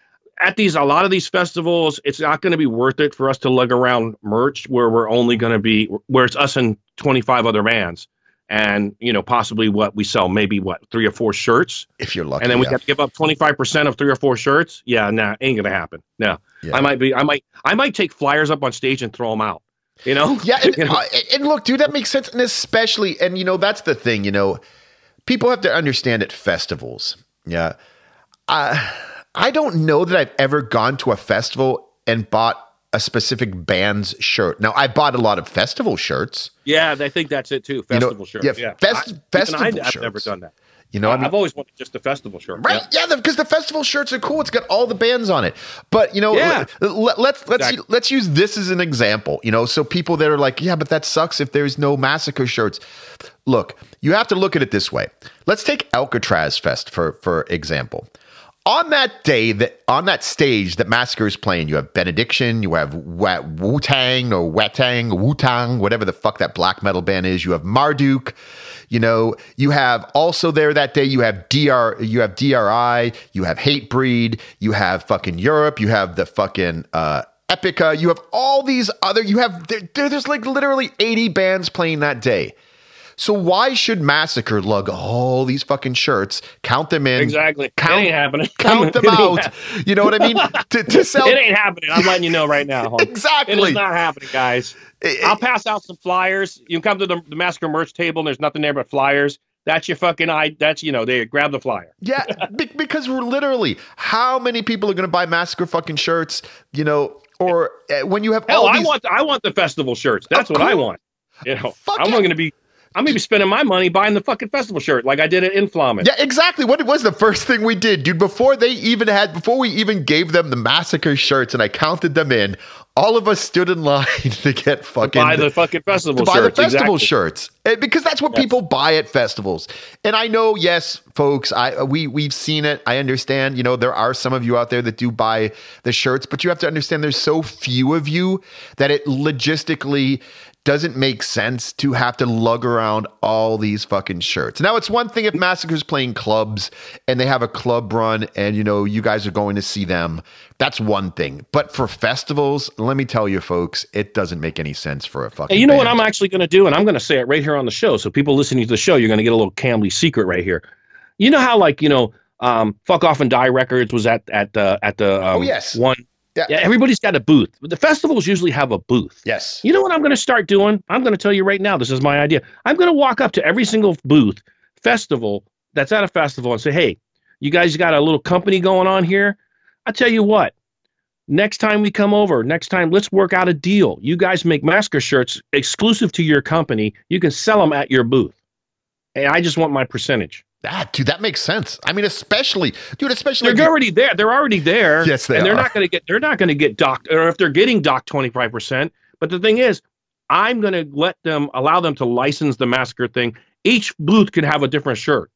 Speaker 2: at these a lot of these festivals. It's not going to be worth it for us to lug around merch where we're only going to be where it's us and twenty-five other bands. And, you know, possibly what we sell, maybe what, three or four shirts.
Speaker 1: If you're lucky.
Speaker 2: And then we
Speaker 1: yeah.
Speaker 2: have to give up twenty-five percent of three or four shirts. Yeah, nah, ain't going to happen. No,
Speaker 1: Yeah.
Speaker 2: I might be, I might, I might take flyers up on stage and throw them out, you know?
Speaker 1: Yeah. And,
Speaker 2: You know?
Speaker 1: uh, and look, dude, that makes sense. And especially, and you know, that's the thing, you know, people have to understand at festivals. Yeah. I, I don't know that I've ever gone to a festival and bought a specific band's shirt. Now, I bought a lot of festival shirts.
Speaker 2: Yeah, I think that's it too. Festival
Speaker 1: you know,
Speaker 2: shirts.
Speaker 1: Yeah,
Speaker 2: Yeah,
Speaker 1: fest,
Speaker 2: I,
Speaker 1: festival
Speaker 2: even I, I've
Speaker 1: shirts.
Speaker 2: never done that.
Speaker 1: You know, I mean,
Speaker 2: I've always wanted just a festival shirt.
Speaker 1: right?
Speaker 2: Yeah.
Speaker 1: Yeah, because the, the festival shirts are cool. It's got all the bands on it. But you know,
Speaker 2: Yeah.
Speaker 1: let, let's let's
Speaker 2: Exactly.
Speaker 1: let's use this as an example. You know, so people that are like, yeah, but that sucks if there's no Massacre shirts. Look, you have to look at it this way. Let's take Alcatraz Fest for for example. On that day, that on that stage that Massacre is playing, you have Benediction, you have Wu Tang or Wetang, Wu Tang, whatever the fuck that black metal band is. You have Marduk, you know. You have also there that day. You have D R, you have D R I, you have Hatebreed, you have fucking Europe, you have the fucking uh, Epica, you have all these other. You have there, there's like literally eighty bands playing that day. So why should Massacre lug all these fucking shirts, count them in,
Speaker 2: Exactly.
Speaker 1: count,
Speaker 2: It ain't happening.
Speaker 1: count them
Speaker 2: It ain't
Speaker 1: out? You know what I mean? To, to sell
Speaker 2: It ain't happening. I'm letting you know right now. Home.
Speaker 1: Exactly.
Speaker 2: It is not happening, guys.
Speaker 1: It-
Speaker 2: I'll pass out some flyers. You can come to the, the Massacre merch table and there's nothing there but flyers. That's your fucking eye. That's, you know, they grab the flyer.
Speaker 1: Yeah, be- because we're literally, how many people are going to buy Massacre fucking shirts? You know, or uh, when you have
Speaker 2: Hell,
Speaker 1: all
Speaker 2: I
Speaker 1: these,
Speaker 2: want I want the festival shirts. That's
Speaker 1: Oh,
Speaker 2: what I
Speaker 1: cool.
Speaker 2: want. You know,
Speaker 1: Fuck
Speaker 2: I'm
Speaker 1: yeah.
Speaker 2: going to be I'm going to be spending my money buying the fucking festival shirt like I did at Inflammate.
Speaker 1: Yeah, exactly. What was the first thing we did, dude? Before they even had, before we even gave them the Massacre shirts, and I counted them in, all of us stood in line to get fucking
Speaker 2: Buy the fucking festival
Speaker 1: to buy
Speaker 2: shirts.
Speaker 1: the festival
Speaker 2: exactly.
Speaker 1: shirts. And because that's what
Speaker 2: Yes.
Speaker 1: people buy at festivals. And I know, yes, folks, I we we've seen it. I understand. You know, there are some of you out there that do buy the shirts, but you have to understand there's so few of you that it logistically doesn't make sense to have to lug around all these fucking shirts. Now, it's one thing if Massacre's playing clubs and they have a club run and, you know, you guys are going to see them. That's one thing. But for festivals, let me tell you, folks, it doesn't make any sense for a fucking
Speaker 2: Hey, you know
Speaker 1: band.
Speaker 2: what I'm actually going to do? And I'm going to say it right here on the show. So people listening to the show, you're going to get a little Camley secret right here. You know how, like, you know, um, Fuck Off and Die Records was at, at, uh, at the um,
Speaker 1: oh, yes.
Speaker 2: one.
Speaker 1: Yeah.
Speaker 2: Yeah, everybody's got a booth. But the festivals usually have a booth.
Speaker 1: Yes.
Speaker 2: You know what I'm going to start doing? I'm going to tell you right now. This is my idea. I'm going to walk up to every single booth festival that's at a festival and say, hey, you guys got a little company going on here? I tell you what, next time we come over, next time, let's work out a deal. You guys make Massacre shirts exclusive to your company. You can sell them at your booth. And I just want my percentage.
Speaker 1: Ah, dude, that makes sense. I mean, especially, dude, especially
Speaker 2: They're
Speaker 1: like
Speaker 2: already there. They're already there.
Speaker 1: Yes, they
Speaker 2: and they're
Speaker 1: are.
Speaker 2: not going to get. They're not going to get docked, or if they're getting docked twenty-five percent. But the thing is, I'm going to let them allow them to license the Massacre thing. Each booth can have a different shirt,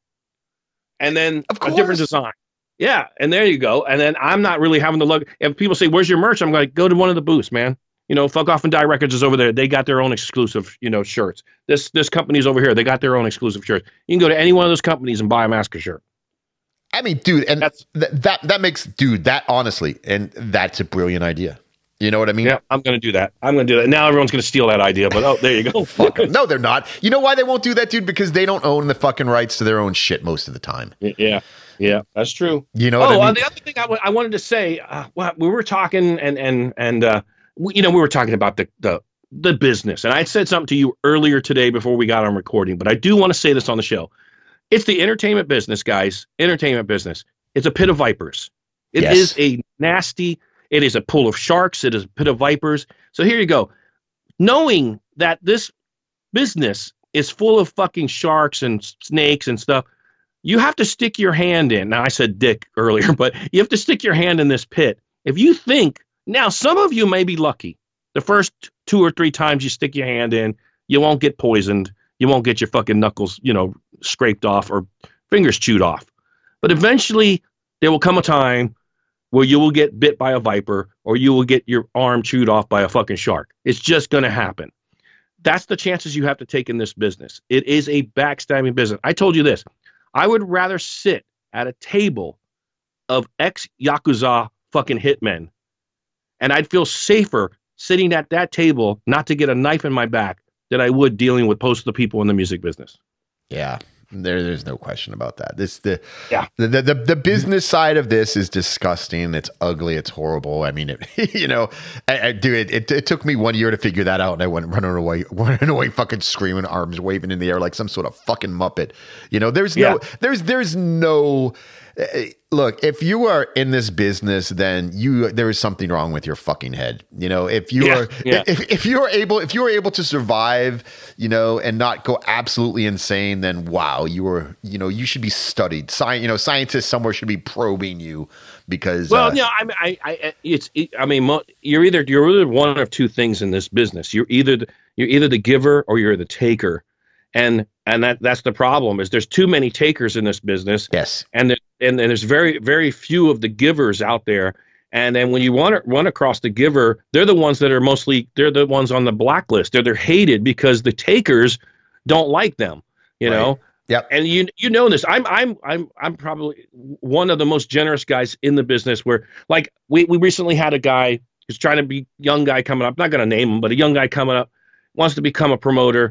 Speaker 2: and then
Speaker 1: Of
Speaker 2: a different
Speaker 1: course.
Speaker 2: design. Yeah, and there you go. And then I'm not really having to look. If people say, "Where's your merch?" I'm like, "Go to one of the booths, man." You know, Fuck Off and Die Records is over there. They got their own exclusive, you know, shirts. This this company's over here. They got their own exclusive shirts. You can go to any one of those companies and buy a Massacre shirt.
Speaker 1: I mean, dude, and
Speaker 2: That's-
Speaker 1: th- that that makes, dude, that honestly, and that's a brilliant idea. You know what I mean?
Speaker 2: Yeah, I'm going to do that. I'm going to do that. Now everyone's going to steal that idea, but oh, there you go.
Speaker 1: Fuck 'em. No, they're not. You know why they won't do that, dude? Because they don't own the fucking rights to their own shit most of the time.
Speaker 2: Yeah, yeah, that's true.
Speaker 1: You know
Speaker 2: Oh,
Speaker 1: what I
Speaker 2: uh,
Speaker 1: mean?
Speaker 2: the other thing I, w- I wanted to say, uh, well, we were talking, and and and uh, we, you know, we were talking about the the the business, and I said something to you earlier today before we got on recording, but I do want to say this on the show. It's the entertainment business, guys. Entertainment business. It's a pit of vipers. It
Speaker 1: Yes.
Speaker 2: is a nasty. It is a pool of sharks. It is a pit of vipers. So here you go. Knowing that this business is full of fucking sharks and snakes and stuff, you have to stick your hand in. Now, I said dick earlier, but you have to stick your hand in this pit. If you think, now, some of you may be lucky. The first two or three times you stick your hand in, you won't get poisoned. You won't get your fucking knuckles, you know, scraped off or fingers chewed off. But eventually, there will come a time where you will get bit by a viper or you will get your arm chewed off by a fucking shark. It's just going to happen. That's the chances you have to take in this business. It is a backstabbing business. I told you this. I would rather sit at a table of ex-Yakuza fucking hitmen, and I'd feel safer sitting at that table not to get a knife in my back than I would dealing with most of the people in the music business.
Speaker 1: Yeah. There, there's no question about that. This the
Speaker 2: Yeah.
Speaker 1: the, the the the business side of this is disgusting. It's ugly. It's horrible. I mean, it, you know, I, I do it, it. It took me one year to figure that out, and I went running away, running away, fucking screaming, arms waving in the air like some sort of fucking muppet. You know, there's no,
Speaker 2: Yeah.
Speaker 1: there's there's no. Uh, look, if you are in this business, then you there is something wrong with your fucking head. You know, if you
Speaker 2: Yeah,
Speaker 1: are
Speaker 2: yeah.
Speaker 1: if if you are able if you are able to survive, you know, and not go absolutely insane, then wow, you are you know you should be studied. Sci- you know, scientists somewhere should be probing you because
Speaker 2: Well,
Speaker 1: uh,
Speaker 2: yeah, I mean, I, I, it's, it, I mean, mo- you're either you're either one of two things in this business. You're either the, you're either the giver or you're the taker, and and that that's the problem. Is there's too many takers in this business,
Speaker 1: yes,
Speaker 2: and there, and, and there's very very few of the givers out there. And then when you want to run across the giver, they're the ones that are mostly they're the ones on the blacklist. They're they're hated because the takers don't like them. You
Speaker 1: Right.
Speaker 2: know.
Speaker 1: yep,
Speaker 2: And you you know this. I'm I'm I'm I'm probably one of the most generous guys in the business. Where like we, we recently had a guy who's trying to be young guy coming up. I'm not going to name him, but a young guy coming up wants to become a promoter.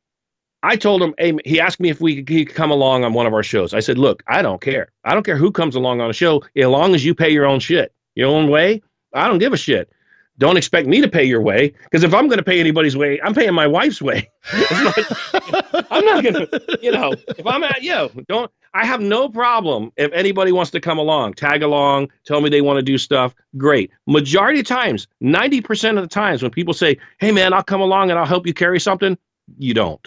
Speaker 2: I told him, hey, he asked me if we could, he could come along on one of our shows. I said, look, I don't care. I don't care who comes along on a show, as long as you pay your own shit, your own way. I don't give a shit. Don't expect me to pay your way, because if I'm going to pay anybody's way, I'm paying my wife's way. It's not- I'm not going to, you know, if I'm at, you know, don't, I have no problem if anybody wants to come along, tag along, tell me they want to do stuff. Great. Majority of times, ninety percent of the times when people say, hey man, I'll come along and I'll help you carry something, you don't.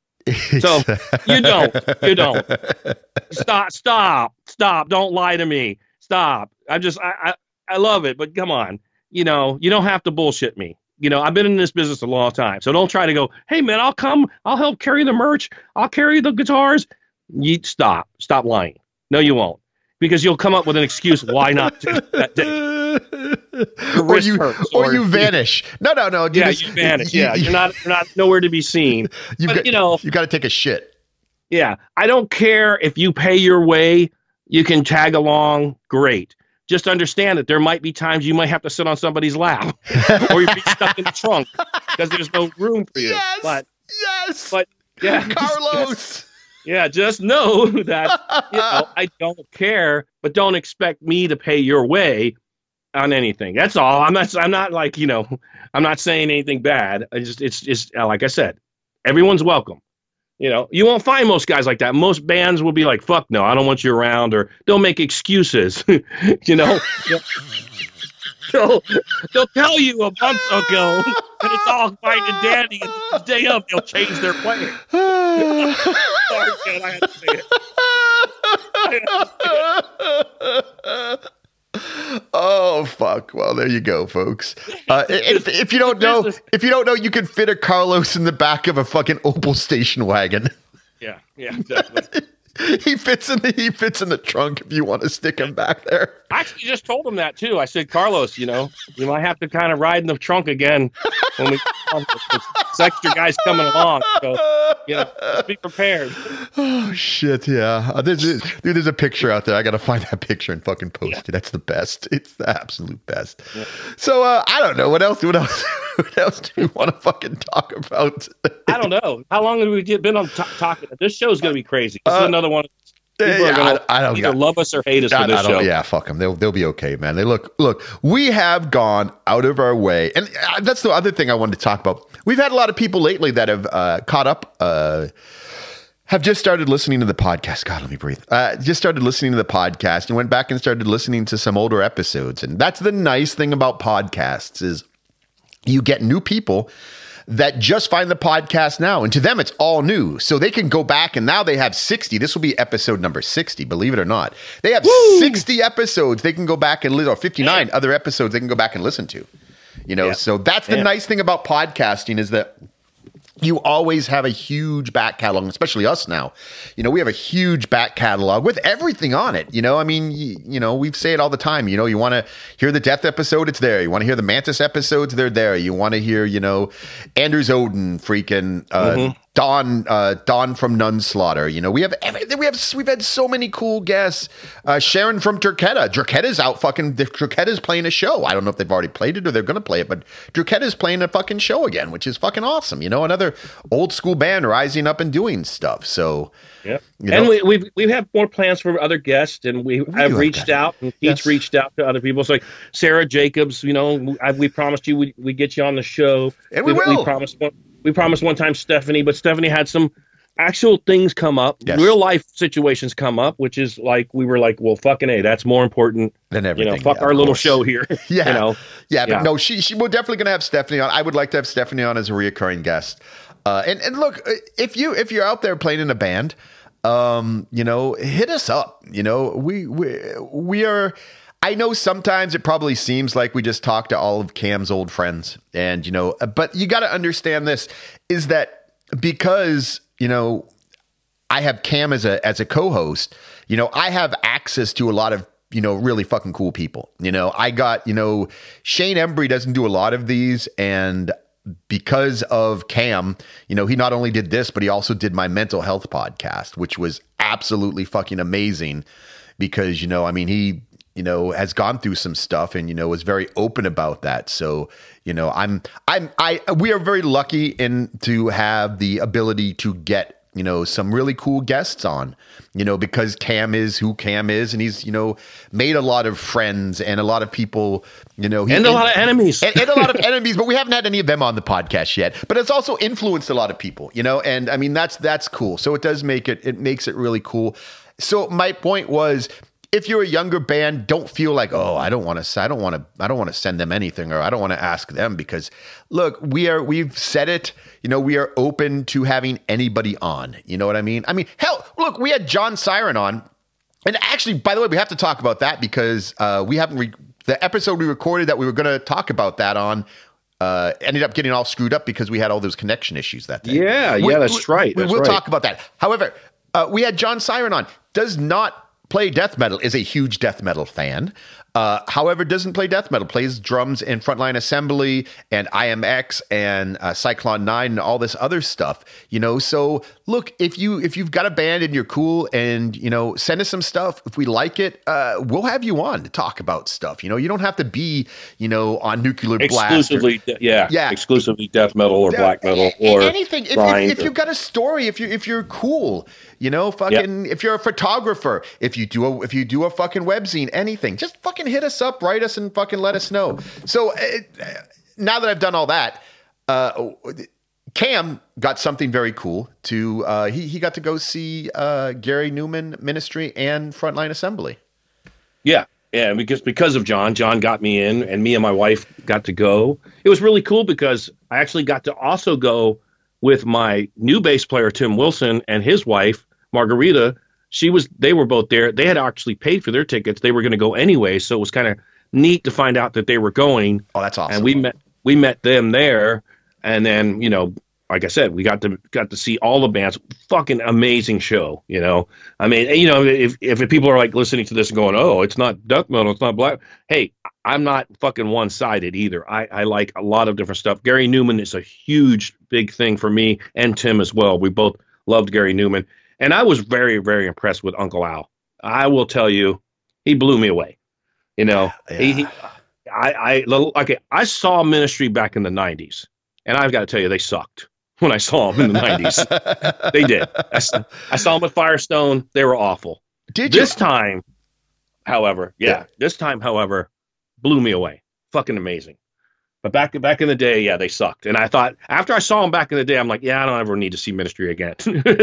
Speaker 2: So you don't, you don't. Stop, stop, stop. Don't lie to me. Stop. I just, I, I, I love it, but come on. You know, you don't have to bullshit me. You know, I've been in this business a long time. So don't try to go, hey man, I'll come, I'll help carry the merch. I'll carry the guitars. You stop, stop lying. No, you won't. because you'll come up with an excuse why not to that day.
Speaker 1: Or you, hurts, or, or you vanish. No, no, no.
Speaker 2: You yeah, just, you vanish. You, yeah, you, you're not, you're not nowhere to be seen.
Speaker 1: You
Speaker 2: but,
Speaker 1: got,
Speaker 2: you know,
Speaker 1: you got to take a shit.
Speaker 2: Yeah, I don't care if you pay your way. You can tag along. Great. Just understand that there might be times you might have to sit on somebody's lap, or you'll be stuck in the trunk because there's no room for you.
Speaker 1: Yes.
Speaker 2: But
Speaker 1: yes.
Speaker 2: But yeah,
Speaker 1: Carlos.
Speaker 2: Just, yeah, just know that you know I don't care, but don't expect me to pay your way on anything. That's all. I'm not. I'm not like you know. I'm not saying anything bad. I just. It's just like I said. Everyone's welcome. You know, you won't find most guys like that. Most bands will be like, fuck no, I don't want you around, or they'll make excuses, you know. they'll, they'll tell you a month ago that it's all fine and dandy, and the day of, they'll change their plan. Sorry, man, I had to say it. I had to say it.
Speaker 1: Oh fuck! Well, there you go, folks. Uh, if, if you don't know, if you don't know, you can fit a Carlos in the back of a fucking Opel station wagon.
Speaker 2: Yeah, yeah, exactly.
Speaker 1: he fits in the he fits in the trunk if you want to stick him back there.
Speaker 2: I actually just told him that too. I said, Carlos, you know, you might have to kind of ride in the trunk again when we this extra guys coming along. So, you know, just be prepared.
Speaker 1: Oh shit, yeah. Uh, there's, dude, there's a picture out there. I gotta find that picture and fucking post yeah. it. That's the best. It's the absolute best. Yeah. So uh, I don't know what else. What else? What else do you want to fucking talk about?
Speaker 2: I don't know. How long have we been on t- talking? This show is gonna be crazy. This uh, is another one. People yeah, are gonna I, I don't either love us or hate us I, for this I show.
Speaker 1: Yeah, fuck them. They'll they'll be okay, man. They look look. We have gone out of our way, and that's the other thing I wanted to talk about. We've had a lot of people lately that have uh, caught up, uh, have just started listening to the podcast. God, let me breathe. Uh, just started listening to the podcast and went back and started listening to some older episodes. And that's the nice thing about podcasts is you get new people that just find the podcast now. And to them, it's all new. So they can go back and now they have sixty. This will be episode number sixty, believe it or not. They have Woo! sixty episodes they can go back and listen, or fifty-nine other episodes they can go back and listen to. You know, yeah. So that's the yeah. nice thing about podcasting is that you always have a huge back catalog, especially us now. You know, we have a huge back catalog with everything on it. You know, I mean, you, you know, we say it all the time. You know, you want to hear the Death episode, it's there. You want to hear the Mantis episodes, they're there. You want to hear, you know, Anders Odin, freaking uh, mm-hmm. Don, uh, Don from Nunslaughter. You know, we have everything. We have we've had so many cool guests. Uh, Sharon from Druketa. Druketta's out fucking. Druketta's playing a show. I don't know if they've already played it or they're going to play it, but Druketta's playing a fucking show again, which is fucking awesome. You know, another old school band rising up and doing stuff. So,
Speaker 2: yeah. You know, and we we we have more plans for other guests, and we, we have reached out, and Pete's yes. reached out to other people. So, like Sarah Jacobs, you know, I, we promised you we we get you on the show,
Speaker 1: and we, we will.
Speaker 2: We promised one, we promised one time Stephanie, but Stephanie had some actual things come up,
Speaker 1: yes.
Speaker 2: real life situations come up, which is like we were like, well, fucking A, that's more important
Speaker 1: than everything.
Speaker 2: You know, fuck
Speaker 1: yeah,
Speaker 2: our little
Speaker 1: course.
Speaker 2: show here.
Speaker 1: yeah,
Speaker 2: you know?
Speaker 1: yeah, but
Speaker 2: yeah.
Speaker 1: no, she she we're definitely gonna have Stephanie on. I would like to have Stephanie on as a reoccurring guest. Uh, and and look, if you if you're out there playing in a band, um, you know, hit us up. You know, we we we are. I know sometimes it probably seems like we just talk to all of Cam's old friends, and you know, but you got to understand this is that because you know I have Cam as a as a co-host, you know, I have access to a lot of you know really fucking cool people. You know, I got you know Shane Embry doesn't do a lot of these, and because of Cam, you know, he not only did this, but he also did my mental health podcast, which was absolutely fucking amazing because, you know, I mean, he, you know, has gone through some stuff and, you know, was very open about that. So, you know, I'm, I'm, I, we are very lucky in to have the ability to get, you know, some really cool guests on, you know, because Cam is who Cam is, and he's, you know, made a lot of friends and a lot of people, you know, he,
Speaker 2: and a lot of enemies
Speaker 1: and, and a lot of enemies, but we haven't had any of them on the podcast yet, but it's also influenced a lot of people, you know, and I mean, that's, that's cool. So it does make it, it makes it really cool. So my point was, if you're a younger band, don't feel like, oh, I don't want to, I don't want to, I don't want to send them anything, or I don't want to ask them, because look, we are, we've said it, you know, we are open to having anybody on. You know what I mean? I mean, hell, look, we had John Siren on, and actually, by the way, we have to talk about that because uh, we haven't, re- the episode we recorded that we were going to talk about that on uh, ended up getting all screwed up because we had all those connection issues that day.
Speaker 2: Yeah,
Speaker 1: we,
Speaker 2: yeah, that's
Speaker 1: we,
Speaker 2: right.
Speaker 1: We,
Speaker 2: that's
Speaker 1: we'll
Speaker 2: right.
Speaker 1: talk about that. However, uh, we had John Siren on. Does not play death metal, is a huge death metal fan. Uh, however, doesn't play death metal, plays drums in Frontline Assembly and I M X and uh, Cyclone nine and all this other stuff, you know? So look, if you, if you've got a band and you're cool and, you know, send us some stuff. If we like it, uh, we'll have you on to talk about stuff. You know, you don't have to be, you know, on Nuclear Blast.
Speaker 2: Exclusively,
Speaker 1: or,
Speaker 2: yeah, yeah, exclusively death metal or black metal or
Speaker 1: anything. If, if, if you've got a story, if you if you're cool, you know, fucking, yep. if you're a photographer, if you do a, if you do a fucking webzine, anything, just fucking hit us up, write us, and fucking let us know. So uh, now that I've done all that, uh, Cam got something very cool to, uh, he, he got to go see uh, Gary Newman Ministry and Frontline Assembly.
Speaker 2: Yeah. Yeah. Because, because of John, John got me in and me and my wife got to go. It was really cool because I actually got to also go with my new bass player, Tim Wilson, and his wife, Margarita. She was, they were both there. They had actually paid for their tickets. They were going to go anyway. So it was kind of neat to find out that they were going.
Speaker 1: Oh, that's awesome.
Speaker 2: And we met, we met them there. And then, you know, like I said, we got to, got to see all the bands. Fucking amazing show. You know, I mean, you know, if, if people are like listening to this and going, oh, it's not death metal, it's not black. Hey, I'm not fucking one sided either. I, I like a lot of different stuff. Gary Newman is a huge, big thing for me and Tim as well. We both loved Gary Newman. And I was very, very impressed with Uncle Al. I will tell you, he blew me away. You know, yeah. he, he, I, I, okay, I saw Ministry back in the nineties, and I've got to tell you, they sucked when I saw them in the nineties. They did. I, I saw them at Firestone. They were awful.
Speaker 1: Did
Speaker 2: this
Speaker 1: you?
Speaker 2: time, however, yeah,
Speaker 1: yeah,
Speaker 2: this time, however, blew me away. Fucking amazing. But back back in the day, yeah, they sucked. And I thought, after I saw them back in the day, I'm like, yeah, I don't ever need to see Ministry again.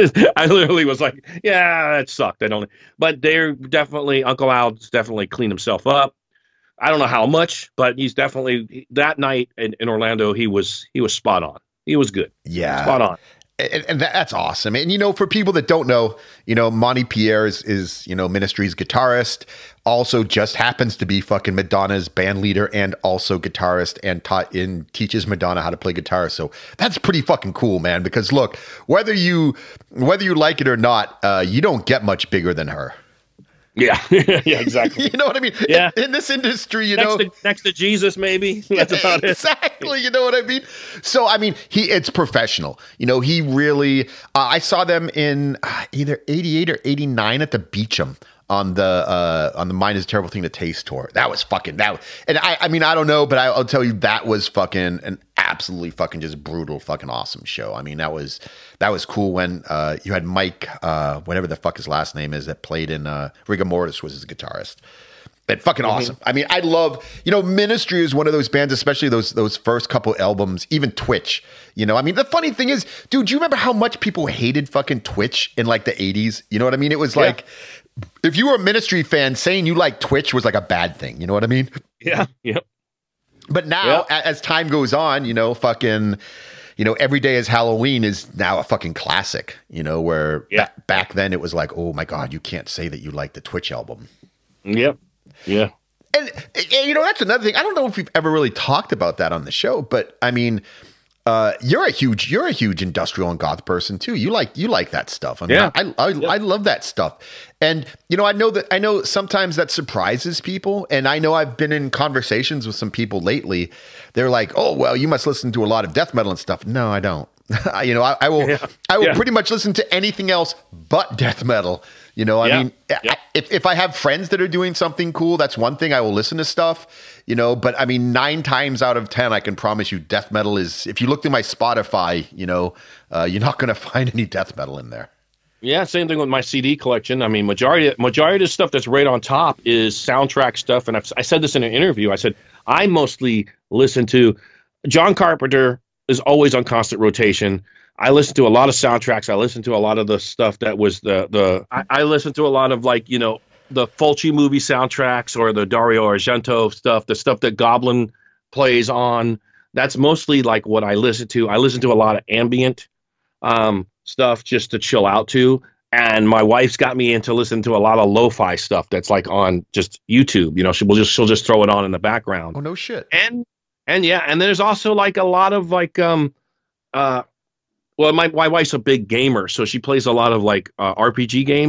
Speaker 2: I literally was like, yeah, it sucked. I don't. But they're definitely, Uncle Al's definitely cleaned himself up. I don't know how much, but he's definitely, that night in, in Orlando, he was he was spot on. He was good.
Speaker 1: Yeah.
Speaker 2: Spot on.
Speaker 1: And, and that's awesome. And, you know, for people that don't know, you know, Monty Pierre is, is, you know, Ministry's guitarist, also just happens to be fucking Madonna's band leader and also guitarist and taught in teaches Madonna how to play guitar. So that's pretty fucking cool, man, because look, whether you, whether you like it or not, uh, you don't get much bigger than her.
Speaker 2: Yeah, yeah, exactly.
Speaker 1: You know what I mean?
Speaker 2: Yeah.
Speaker 1: In, in this industry, you
Speaker 2: next
Speaker 1: know,
Speaker 2: to, next to Jesus, maybe that's about
Speaker 1: exactly,
Speaker 2: it.
Speaker 1: Exactly. You know what I mean? So, I mean, he it's professional. You know, he really. Uh, I saw them in uh, either eighty-eight or eighty-nine at the Beecham on the uh, on the Mind is a Terrible Thing to Taste tour. That was fucking that. And I, I mean, I don't know, but I, I'll tell you, that was fucking an absolutely fucking just brutal, fucking awesome show. I mean, that was that was cool when uh, you had Mike, uh, whatever the fuck his last name is, that played in uh, Rigor Mortis was his guitarist. But fucking mm-hmm. awesome. I mean, I love, you know, Ministry is one of those bands, especially those those first couple albums, even Twitch. You know, I mean, the funny thing is, dude, do you remember how much people hated fucking Twitch in like the eighties? You know what I mean? It was yeah. like, if you were a Ministry fan, saying you like Twitch was like a bad thing. You know what I mean?
Speaker 2: Yeah. Yep.
Speaker 1: But now, yep. as time goes on, you know, fucking, you know, Every Day is Halloween is now a fucking classic, you know, where
Speaker 2: yeah.
Speaker 1: ba- back then it was like, oh my God, you can't say that you like the Twitch album.
Speaker 2: Yep. Yeah.
Speaker 1: And, and, you know, that's another thing. I don't know if we've ever really talked about that on the show, but I mean, uh, you're a huge, you're a huge industrial and goth person too. You like, you like that stuff. I mean,
Speaker 2: yeah.
Speaker 1: I, I,
Speaker 2: yeah.
Speaker 1: I love that stuff. And, you know, I know that, I know sometimes that surprises people. And I know I've been in conversations with some people lately. They're like, oh, well, you must listen to a lot of death metal and stuff. No, I don't. you know, I, I will, yeah. I will yeah. pretty much listen to anything else but death metal. You know, I
Speaker 2: yeah.
Speaker 1: mean,
Speaker 2: yeah.
Speaker 1: I, if, if I have friends that are doing something cool, that's one thing. I will listen to stuff, you know, but I mean, nine times out of ten, I can promise you death metal is, if you look through my Spotify, you know, uh, you're not going to find any death metal in there.
Speaker 2: Yeah, same thing with my C D collection. I mean, majority majority of the stuff that's right on top is soundtrack stuff. And I've, I said this in an interview. I said, I mostly listen to John Carpenter is always on constant rotation. I listen to a lot of soundtracks. I listen to a lot of the stuff that was the, the I, I listen to a lot of, like, you know, the Fulci movie soundtracks or the Dario Argento stuff, the stuff that Goblin plays on. That's mostly like what I listen to. I listen to a lot of ambient um, stuff just to chill out to. And my wife's got me into listening to a lot of lo-fi stuff that's like on just YouTube. You know, she will just she'll just throw it on in the background.
Speaker 1: Oh, no shit.
Speaker 2: And and yeah, and there's also like a lot of like um uh well my my wife's a big gamer, so she plays a lot of like uh, R P G games,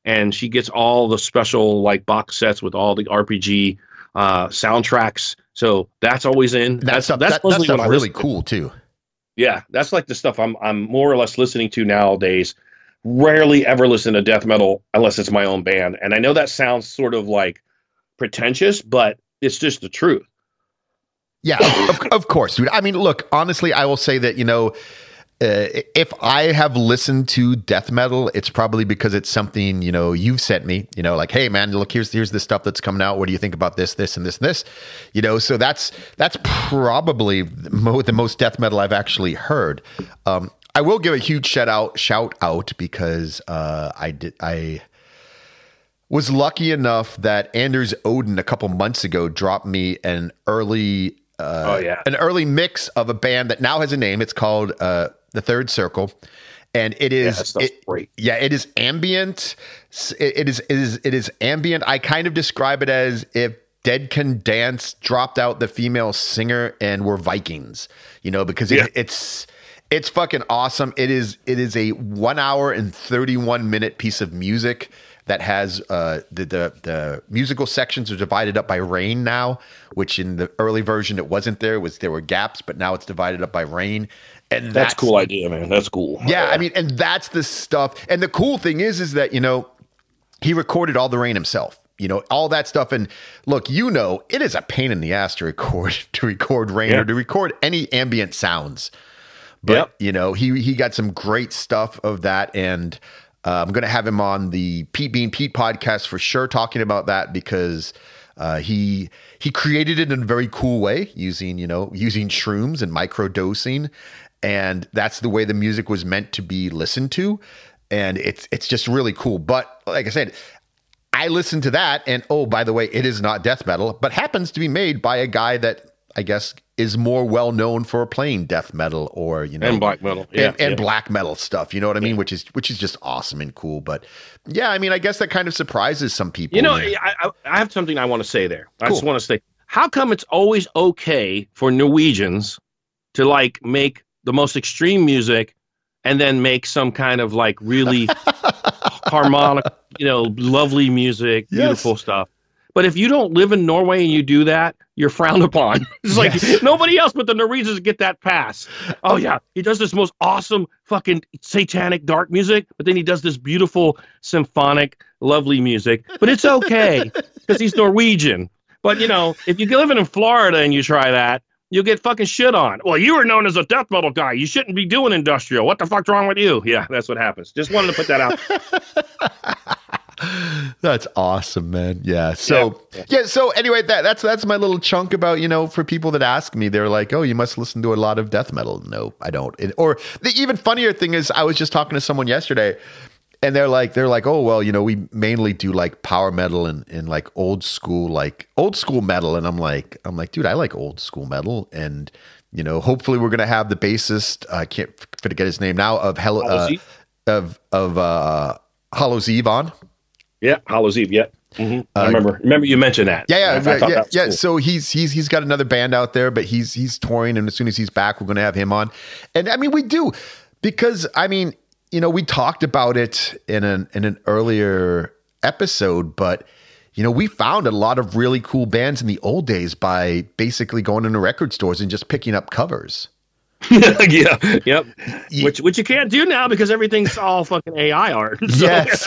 Speaker 2: and she gets all the special like box sets with all the R P G uh, soundtracks. So that's always in.
Speaker 1: That
Speaker 2: That's
Speaker 1: stuff,
Speaker 2: that's
Speaker 1: that, that
Speaker 2: mostly
Speaker 1: stuff
Speaker 2: what I
Speaker 1: really
Speaker 2: listen to.
Speaker 1: cool too.
Speaker 2: Yeah, that's like the stuff I'm I'm more or less listening to nowadays. Rarely ever listen to death metal unless it's my own band. And I know that sounds sort of like pretentious, but it's just the truth.
Speaker 1: Yeah, of, of course, dude. I mean, look, honestly, I will say that, you know, uh, if I have listened to death metal, it's probably because it's something, you know, you've sent me, you know, like, hey man, look, here's here's the stuff that's coming out. What do you think about this, this, and this, and this? You know, so that's that's probably the, mo- the most death metal I've actually heard. Um, I will give a huge shout out, shout out because uh, I did I was lucky enough that Anders Odin a couple months ago dropped me an early. Uh,
Speaker 2: oh yeah,
Speaker 1: an early mix of a band that now has a name. It's called uh, The Third Circle, and it is
Speaker 2: yeah, that stuff's
Speaker 1: it,
Speaker 2: great.
Speaker 1: Yeah, it is ambient. It, it is it is it is ambient. I kind of describe it as if Dead Can Dance dropped out the female singer and were Vikings. You know, because it,
Speaker 2: Yeah.
Speaker 1: it's it's fucking awesome. It is it is a one hour and thirty-one minute piece of music that has uh, the, the the musical sections are divided up by rain now, which in the early version it wasn't there. It was there were gaps, but now it's divided up by rain. And that's,
Speaker 2: That's a cool idea, man. That's cool.
Speaker 1: yeah, I mean, and that's the stuff. And the cool thing is, is that, you know, he recorded all the rain himself. You know, all that stuff. And look, you know, it is a pain in the ass to record to record rain
Speaker 2: Yeah.
Speaker 1: or to record any ambient sounds. But
Speaker 2: Yep.
Speaker 1: you know, he he got some great stuff of that, and uh, I'm going to have him on the Pete Bean Pete podcast for sure, talking about that because uh, he he created it in a very cool way using you know using shrooms and micro dosing, and that's the way the music was meant to be listened to, and it's it's just really cool. But like I said, I listened to that, and oh, by the way, it is not death metal, but happens to be made by a guy that I guess is more well known for playing death metal or you know
Speaker 2: And black metal. Yeah,
Speaker 1: and, and
Speaker 2: yeah.
Speaker 1: black metal stuff. You know what I mean? Which is which is just awesome and cool. But yeah, I mean, I guess that kind of surprises some people.
Speaker 2: You know,
Speaker 1: yeah.
Speaker 2: I, I I have something I want to say there. I just
Speaker 1: Cool.
Speaker 2: want to say, how come it's always okay for Norwegians to like make the most extreme music and then make some kind of like really harmonic, you know, lovely music,
Speaker 1: Yes.
Speaker 2: beautiful stuff. But if you don't live in Norway and you do that, you're frowned upon. It's like
Speaker 1: Yes.
Speaker 2: nobody else but the Norwegians get that pass. Oh yeah, he does this most awesome fucking satanic dark music, but then he does this beautiful symphonic, lovely music. But it's okay because he's Norwegian. But you know, if you live in Florida and you try that, you'll get fucking shit on. Well, you were known as a death metal guy. You shouldn't be doing industrial. What the fuck's wrong with you? Yeah, that's what happens. Just wanted to put that out.
Speaker 1: That's awesome, man. Yeah. So yeah.
Speaker 2: Yeah.
Speaker 1: So anyway, that that's that's my little chunk about you know for people that ask me, they're like, oh, you must listen to a lot of death metal. No, I don't. It, or the even funnier thing is, I was just talking to someone yesterday, and they're like, they're like, oh, well, you know, we mainly do like power metal and, and like old school, like old school metal. And I'm like, I'm like, dude, I like old school metal. And, you know, hopefully we're going to have the bassist, I can't forget his name now, of Hell, uh, of, of, uh, Hallows Eve on.
Speaker 2: Yeah, Hallows Eve. Yeah. Mm-hmm. I remember. Remember you mentioned that.
Speaker 1: Yeah, yeah,
Speaker 2: I thought
Speaker 1: yeah.
Speaker 2: that was
Speaker 1: yeah.
Speaker 2: cool.
Speaker 1: So he's he's he's got another band out there, but he's he's touring, and as soon as he's back, we're going to have him on. And I mean, we do because I mean, you know, we talked about it in an in an earlier episode, but you know, we found a lot of really cool bands in the old days by basically going into record stores and just picking up covers.
Speaker 2: yeah, yep.
Speaker 1: Yeah.
Speaker 2: Which which you can't do now because everything's all fucking A I art. So
Speaker 1: Yes,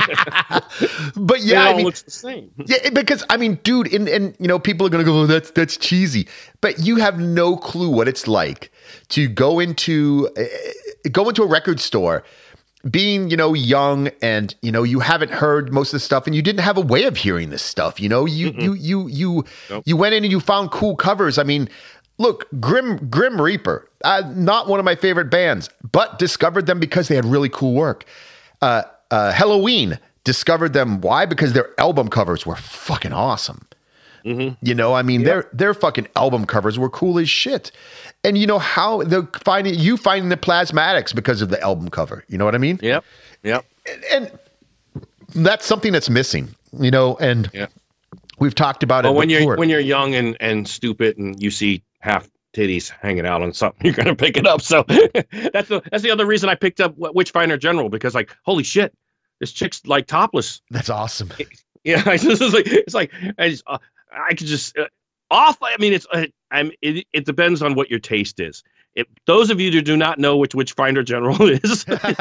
Speaker 1: but
Speaker 2: it
Speaker 1: yeah,
Speaker 2: all
Speaker 1: I mean,
Speaker 2: looks the same.
Speaker 1: yeah, because I mean, dude, and and you know, people are gonna go, oh, that's that's cheesy, but you have no clue what it's like to go into uh, go into a record store, being you know young, and you know you haven't heard most of the stuff, and you didn't have a way of hearing this stuff. You know, you you you you
Speaker 2: Nope.
Speaker 1: you went in and you found cool covers. I mean. Look, Grim Grim Reaper, uh, not one of my favorite bands, but discovered them because they had really cool work. Uh, uh, Halloween, discovered them. Why? Because their album covers were fucking awesome.
Speaker 2: Mm-hmm.
Speaker 1: You know, I mean, their their fucking album covers were cool as shit. And you know how they're finding you finding the Plasmatics because of the album cover. You know what I mean?
Speaker 2: Yep. Yep.
Speaker 1: And, and that's something that's missing. You know, and
Speaker 2: Yeah.
Speaker 1: we've talked about
Speaker 2: Well,
Speaker 1: it
Speaker 2: when
Speaker 1: before.
Speaker 2: you're when you're young and, and stupid and you see half titties hanging out on something, you're gonna pick it up. So that's the that's the other reason I picked up Witchfinder General, because like, holy shit, this chick's like topless.
Speaker 1: That's awesome.
Speaker 2: Yeah, I just it's like it's like I just uh, I could just uh, off. I mean, it's uh, I'm it, it depends on what your taste is. If those of you who do not know which Witchfinder General is,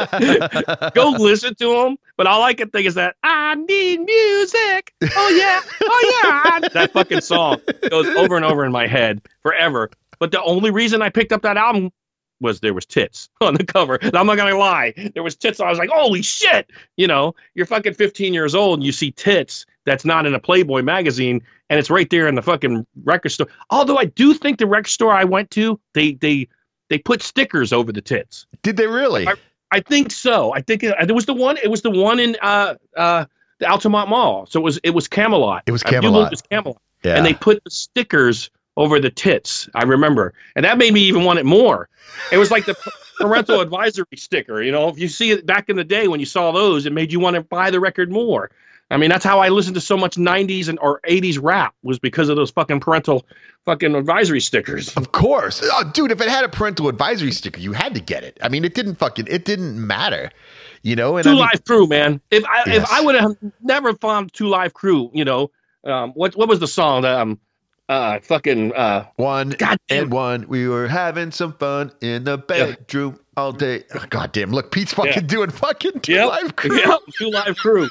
Speaker 2: go listen to them. But all I can think is that I need music. Oh yeah, oh yeah. That fucking song goes over and over in my head forever. But the only reason I picked up that album was there was tits on the cover. And I'm not gonna lie, there was tits. I was like, holy shit! You know, you're fucking fifteen years old and you see tits that's not in a Playboy magazine, and it's right there in the fucking record store. Although I do think the record store I went to, they they they put stickers over the tits.
Speaker 1: Did they really?
Speaker 2: I, I think so. I think it, it was the one. It was the one in uh uh the Altamont Mall. So it was it was Camelot.
Speaker 1: It was
Speaker 2: I do
Speaker 1: Camelot.
Speaker 2: believe It was Camelot.
Speaker 1: Yeah.
Speaker 2: And they put the stickers over the tits. I remember, and that made me even want it more. It was like the parental advisory sticker. You know, if you see it back in the day when you saw those, it made you want to buy the record more. I mean, that's how I listened to so much nineties and or eighties rap, was because of those fucking parental fucking advisory stickers.
Speaker 1: Of course. Oh, dude, if it had a parental advisory sticker, you had to get it. I mean, it didn't fucking, it didn't matter, you know? And
Speaker 2: Two
Speaker 1: I mean,
Speaker 2: Live Crew, man. If I
Speaker 1: Yes.
Speaker 2: if I would have never found Two Live Crew, you know, um, what what was the song? Um, uh, fucking uh,
Speaker 1: one
Speaker 2: God damn.
Speaker 1: and one, we were having some fun in the bedroom all day. Oh, God damn, look, Pete's fucking
Speaker 2: Yeah.
Speaker 1: doing fucking Two
Speaker 2: yep,
Speaker 1: Live Crew.
Speaker 2: yep, Two Live Crew.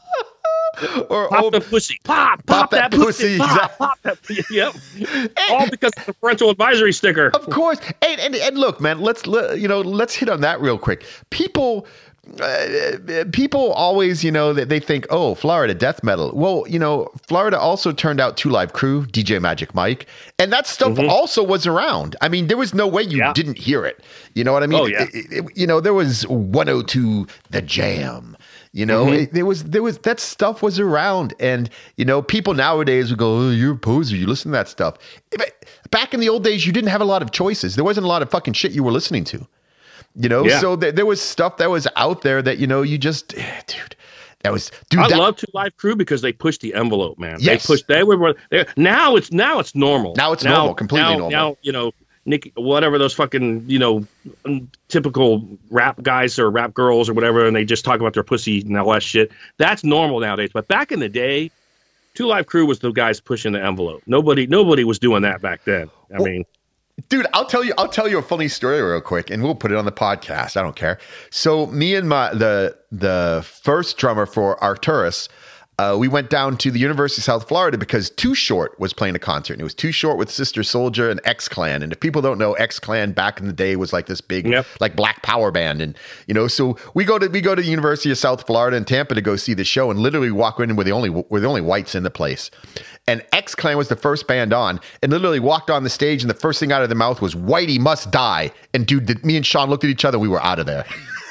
Speaker 1: Or,
Speaker 2: Pop
Speaker 1: oh,
Speaker 2: the pussy. Pop, pop,
Speaker 1: Pop
Speaker 2: that,
Speaker 1: that
Speaker 2: pussy.
Speaker 1: pussy,
Speaker 2: Pop,
Speaker 1: exact-
Speaker 2: pop that. Yep. All because of the parental advisory sticker.
Speaker 1: Of course. And, and and look, man, let's let, you know, let's hit on that real quick. People uh, people always, you know, that they think, "Oh, Florida death metal." Well, you know, Florida also turned out Two Live Crew, D J Magic Mike, and that stuff
Speaker 2: Mhm.
Speaker 1: also was around. I mean, there was no way you
Speaker 2: Yeah.
Speaker 1: didn't hear it. You know what I mean?
Speaker 2: Oh, yeah.
Speaker 1: It- it- it- you know, there was one oh two The Jam. You know,
Speaker 2: Mhm.
Speaker 1: it, there was there was that stuff was around, and you know, people nowadays would go, "Oh, you're a poser. You listen to that stuff." But back in the old days, you didn't have a lot of choices. There wasn't a lot of fucking shit you were listening to. You know,
Speaker 2: Yeah.
Speaker 1: so th- there was stuff that was out there that you know you just, dude, that was dude.
Speaker 2: I
Speaker 1: that,
Speaker 2: love Two Live Crew because they pushed the envelope, man.
Speaker 1: Yes.
Speaker 2: They pushed. They were. They, now it's now it's normal.
Speaker 1: Now it's normal, completely
Speaker 2: now,
Speaker 1: normal.
Speaker 2: Now you know, Nick, whatever those fucking you know, um, typical rap guys or rap girls or whatever, and they just talk about their pussy and all that shit. That's normal nowadays. But back in the day, Two Live Crew was the guys pushing the envelope. Nobody, nobody was doing that back then. I
Speaker 1: Well,
Speaker 2: mean,
Speaker 1: Dude, I'll tell you. I'll tell you a funny story real quick, and we'll put it on the podcast. I don't care. So, me and my the the first drummer for Arcturus, uh, we went down to the University of South Florida because Too Short was playing a concert, and it was Too Short with Sister Soldier and X Clan. And if people don't know, X Clan back in the day was like this big,
Speaker 2: Yep.
Speaker 1: like black power band, and you know, so we go to we go to the University of South Florida in Tampa to go see the show, and literally walk in, and we're the only we're the only whites in the place. And X Clan was the first band on, and literally walked on the stage, and the first thing out of their mouth was "Whitey must die." And dude, the, me and Sean looked at each other. We were out of there.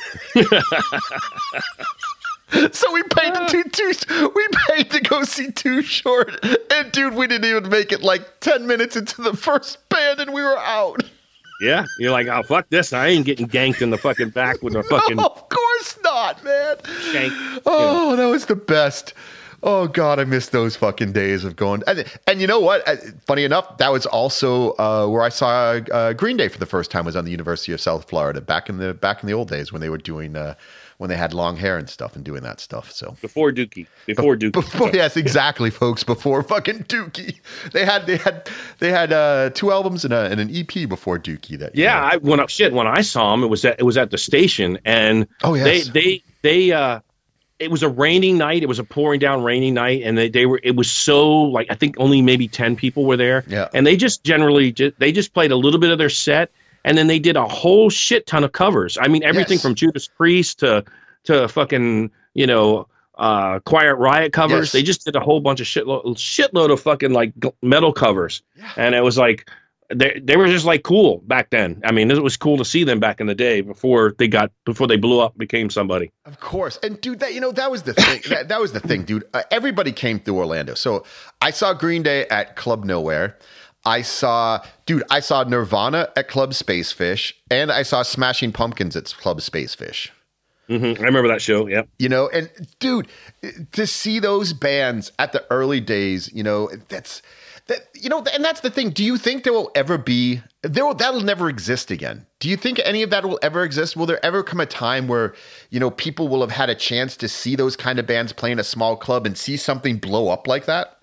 Speaker 1: So we paid to two, two, we paid to go see Too Short, and dude, we didn't even make it like ten minutes into the first band, and we were out.
Speaker 2: yeah, you're like, oh fuck this! I ain't getting ganked in the fucking back with a fucking
Speaker 1: No, of course not, man.
Speaker 2: shank.
Speaker 1: Oh, that was the best. Oh God, I miss those fucking days of going. And, and you know what? Uh, Funny enough, that was also uh, where I saw uh, Green Day for the first time. Was on the University of South Florida back in the back in the old days when they were doing uh, when they had long hair and stuff and doing that stuff. So
Speaker 2: Before Dookie, before Dookie.
Speaker 1: before, yes, exactly, folks. Before fucking Dookie, they had they had they had uh, two albums and, a, and an E P before Dookie. That you
Speaker 2: Yeah,
Speaker 1: know.
Speaker 2: I went up shit when I saw him. It was at it was at the station, and
Speaker 1: Oh, yes.
Speaker 2: they they they uh, it was a rainy night. It was a pouring down rainy night, and they, they were. It was so like I think only maybe ten people were there.
Speaker 1: Yeah.
Speaker 2: and they just generally just, they just played a little bit of their set, and then they did a whole shit ton of covers. I mean, everything
Speaker 1: Yes.
Speaker 2: from Judas Priest to to fucking you know. Uh, Quiet Riot covers.
Speaker 1: Yes.
Speaker 2: They just did a whole bunch of shitload, shitload of fucking like g- metal covers,
Speaker 1: Yeah.
Speaker 2: and it was like they they were just like cool back then. I mean, it was cool to see them back in the day before they got before they blew up, became somebody.
Speaker 1: Of course. And dude, that you know, that was the thing. that, that was the thing, dude. Uh, everybody came through Orlando. So I saw Green Day at Club Nowhere. I saw, dude, I saw Nirvana at Club Spacefish, and I saw Smashing Pumpkins at Club Spacefish.
Speaker 2: hmm I remember that show. Yeah,
Speaker 1: You know, and dude, to see those bands at the early days, you know, that's That, you know, and that's the thing. Do you think there will ever be there? Will, that'll never exist again. Do you think any of that will ever exist? Will there ever come a time where, you know, people will have had a chance to see those kind of bands play in a small club and see something blow up like that?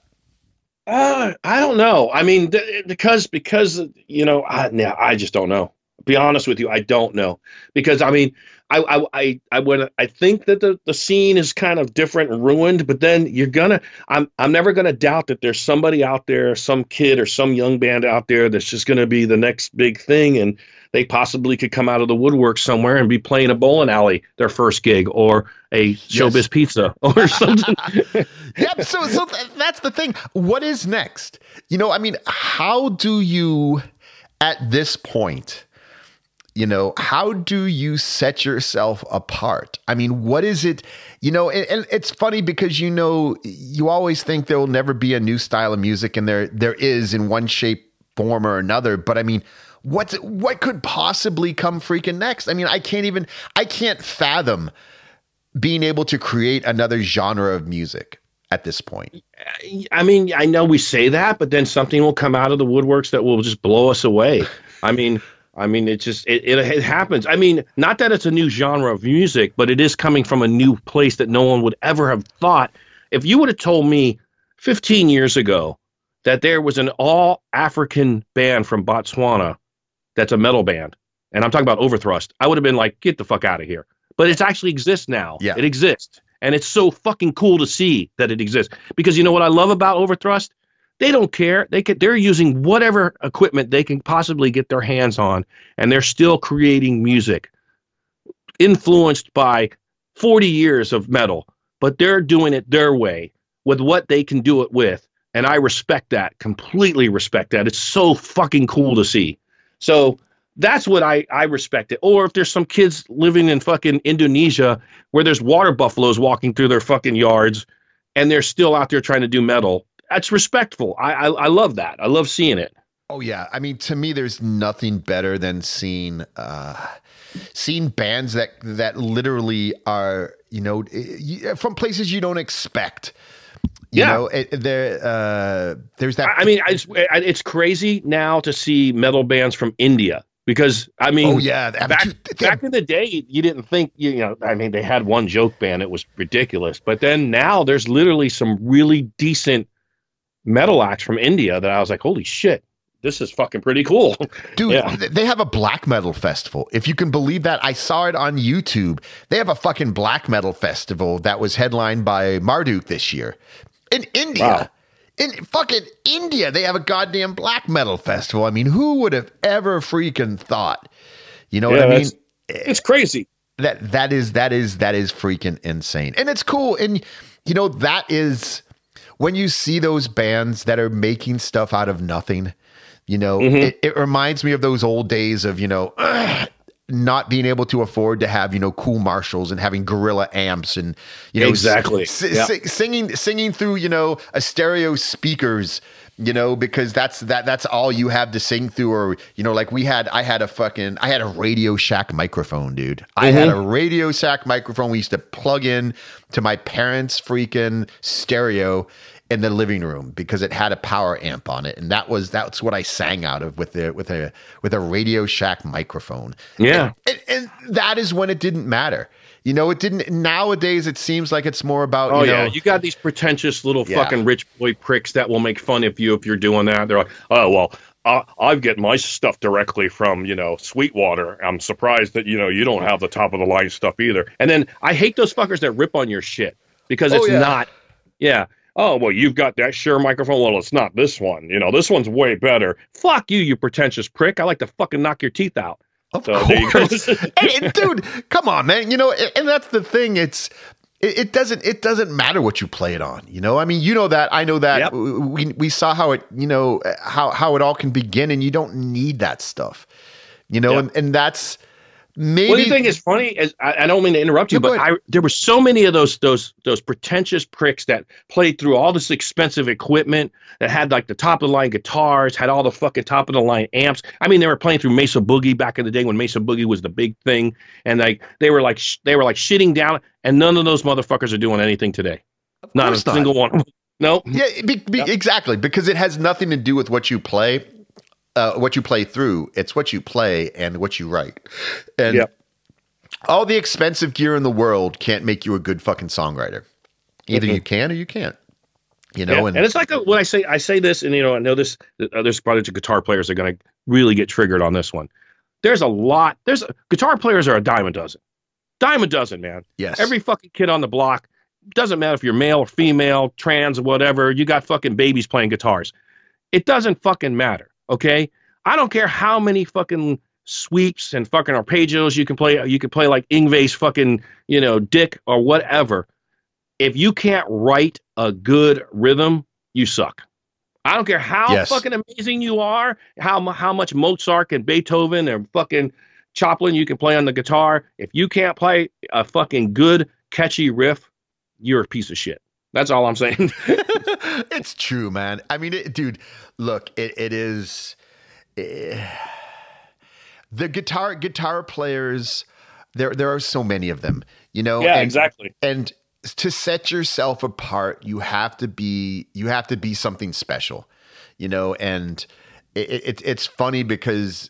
Speaker 2: Uh, I don't know. I mean, th- because because you know, I, nah, I just don't know. Be honest with you, I don't know because I mean, I I I I would I think that the, the scene is kind of different and ruined, but then you're gonna I'm I'm never gonna doubt that there's somebody out there, some kid or some young band out there that's just gonna be the next big thing, and they possibly could come out of the woodwork somewhere and be playing a bowling alley their first gig or a Showbiz yes. Pizza or something.
Speaker 1: Yep. So so th- that's the thing. What is next? You know, I mean, how do you at this point? You know, how do you set yourself apart? I mean, what is it? You know, and, and it's funny because, you know, you always think there will never be a new style of music, and there there is in one shape, form, or another. But I mean, what's what could possibly come freaking next? I mean, I can't even I can't fathom being able to create another genre of music at this point.
Speaker 2: I mean, I know we say that, but then something will come out of the woodworks that will just blow us away. I mean. I mean, it just, it, it, it happens. I mean, not that it's a new genre of music, but it is coming from a new place that no one would ever have thought. If you would have told me fifteen years ago that there was an all African band from Botswana that's a metal band, and I'm talking about Overthrust, I would have been like, get the fuck out of here. But it actually exists now.
Speaker 1: Yeah.
Speaker 2: It exists. And it's so fucking cool to see that it exists. Because you know what I love about Overthrust? They don't care. They could, they're using whatever equipment they can possibly get their hands on, and they're still creating music influenced by forty years of metal, but they're doing it their way with what they can do it with. And I respect that, completely respect that. It's so fucking cool to see. So that's what I, I respect it. Or if there's some kids living in fucking Indonesia where there's water buffaloes walking through their fucking yards and they're still out there trying to do metal, that's respectful. I, I I love that. I love seeing it.
Speaker 1: Oh yeah, I mean, to me, there's nothing better than seeing uh, seeing bands that that literally are, you know, from places you don't expect. You
Speaker 2: yeah,
Speaker 1: know, it, there uh, there's that.
Speaker 2: I mean, it's it's crazy now to see metal bands from India. Because, I mean,
Speaker 1: oh, yeah.
Speaker 2: back, back in the day, you didn't think, you know, I mean, they had one joke band. It was ridiculous. But then now there's literally some really decent metal acts from India that I was like, holy shit, this is fucking pretty cool.
Speaker 1: Dude,
Speaker 2: yeah.
Speaker 1: They have a black metal festival. If you can believe that, I saw it on YouTube. They have a fucking black metal festival that was headlined by Marduk this year in India.
Speaker 2: Wow.
Speaker 1: In fucking India, they have a goddamn black metal festival. I mean, who would have ever freaking thought? You know
Speaker 2: yeah,
Speaker 1: what I mean?
Speaker 2: It's crazy.
Speaker 1: That that is that is that is freaking insane. And it's cool. And you know, that is when you see those bands that are making stuff out of nothing, you know, mm-hmm. it, it reminds me of those old days of, you know, ugh, not being able to afford to have, you know, cool Marshalls and having gorilla amps and, you know,
Speaker 2: exactly
Speaker 1: s-
Speaker 2: yeah.
Speaker 1: s- singing, singing through, you know, a stereo speakers, you know, because that's, that, that's all you have to sing through. Or, you know, like we had, I had a fucking, I had a Radio Shack microphone, dude. Mm-hmm. I had a Radio Shack microphone. We used to plug in to my parents' freaking stereo in the living room because it had a power amp on it, and that was that's what I sang out of with the with a with a Radio Shack microphone.
Speaker 2: Yeah,
Speaker 1: and, and, and that is when it didn't matter. You know, it didn't. Nowadays, it seems like it's more about.
Speaker 2: Oh
Speaker 1: you know,
Speaker 2: yeah, you got these pretentious little
Speaker 1: yeah.
Speaker 2: fucking rich boy pricks that will make fun of you if you're doing that. They're like, oh well, I, I get my stuff directly from, you know, Sweetwater. I'm surprised that, you know, you don't have the top of the line stuff either. And then I hate those fuckers that rip on your shit because it's
Speaker 1: oh, yeah.
Speaker 2: not. Yeah. Oh, well, you've got that Shure microphone. Well, it's not this one. You know, this one's way better. Fuck you, you pretentious prick. I like to fucking knock your teeth out.
Speaker 1: Of
Speaker 2: so,
Speaker 1: course. Hey, dude, come on, man. You know, and that's the thing. It's it, it doesn't it doesn't matter what you play it on. You know, I mean, you know that. I know that.
Speaker 2: Yep.
Speaker 1: We we saw how it, you know, how how it all can begin, and you don't need that stuff. You know, yep. and, and that's maybe.
Speaker 2: Well, the thing is funny is I, I don't mean to interrupt you, no, but I, there were so many of those those those pretentious pricks that played through all this expensive equipment that had like the top of the line guitars, had all the fucking top of the line amps. I mean, they were playing through Mesa Boogie back in the day when Mesa Boogie was the big thing, and like they were like sh- they were like shitting down, and none of those motherfuckers are doing anything today. Not a
Speaker 1: not.
Speaker 2: single one. No.
Speaker 1: Yeah, be, be,
Speaker 2: Yep.
Speaker 1: exactly, because it has nothing to do with what you play, uh, what you play through. It's what you play and what you write. And
Speaker 2: Yep.
Speaker 1: all the expensive gear in the world can't make you a good fucking songwriter. Either
Speaker 2: Mhm.
Speaker 1: you can or you can't. You know,
Speaker 2: Yeah.
Speaker 1: and,
Speaker 2: And it's like a, when I say I say this, and you know, I know this. Uh, there's probably guitar players that are going to really get triggered on this one. There's a lot. There's a, guitar players are a dime a dozen. Dime a dozen, man.
Speaker 1: yes,
Speaker 2: Every fucking kid on the block. Doesn't matter if you're male or female, trans or whatever. You got fucking babies playing guitars. It doesn't fucking matter. Okay. I don't care how many fucking sweeps and fucking arpeggios you can play. You can play like Yngwie's fucking, you know, dick or whatever. If you can't write a good rhythm, you suck. I don't care how
Speaker 1: Yes.
Speaker 2: fucking amazing you are, how mu- how much Mozart and Beethoven and fucking Chopin you can play on the guitar. If you can't play a fucking good, catchy riff, you're a piece of shit. That's all I'm saying.
Speaker 1: it's true, man. I mean, it, dude, look, it, it is eh, the guitar guitar players. There, there are so many of them. You know,
Speaker 2: Yeah,
Speaker 1: and,
Speaker 2: exactly.
Speaker 1: And to set yourself apart, you have to be you have to be something special. You know, and it, it, it's funny because.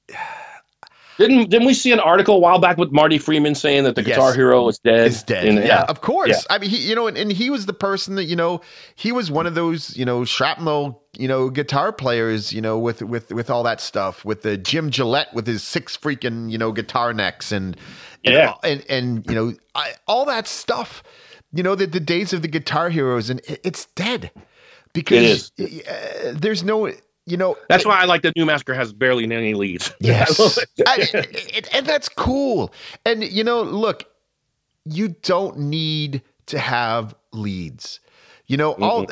Speaker 2: Didn't didn't we see an article a while back with Marty Freeman saying that the
Speaker 1: Yes.
Speaker 2: Guitar Hero is dead?
Speaker 1: Is dead.
Speaker 2: And,
Speaker 1: yeah, of course.
Speaker 2: Yeah.
Speaker 1: I mean, he, you know, and, and he was the person that, you know, he was one of those, you know, shrapnel, you know, guitar players, you know, with with with all that stuff, with the Jim Gillette with his six freaking, you know, guitar necks and and
Speaker 2: Yeah.
Speaker 1: and, and you know, I, all that stuff. You know, the the days of the Guitar Heroes, and it, it's dead because uh, there's no. You know,
Speaker 2: That's why I like the New Massacre has barely any leads.
Speaker 1: yes,
Speaker 2: I love it.
Speaker 1: I- it- it- and that's cool. And you know, look, you don't need to have leads. You know, all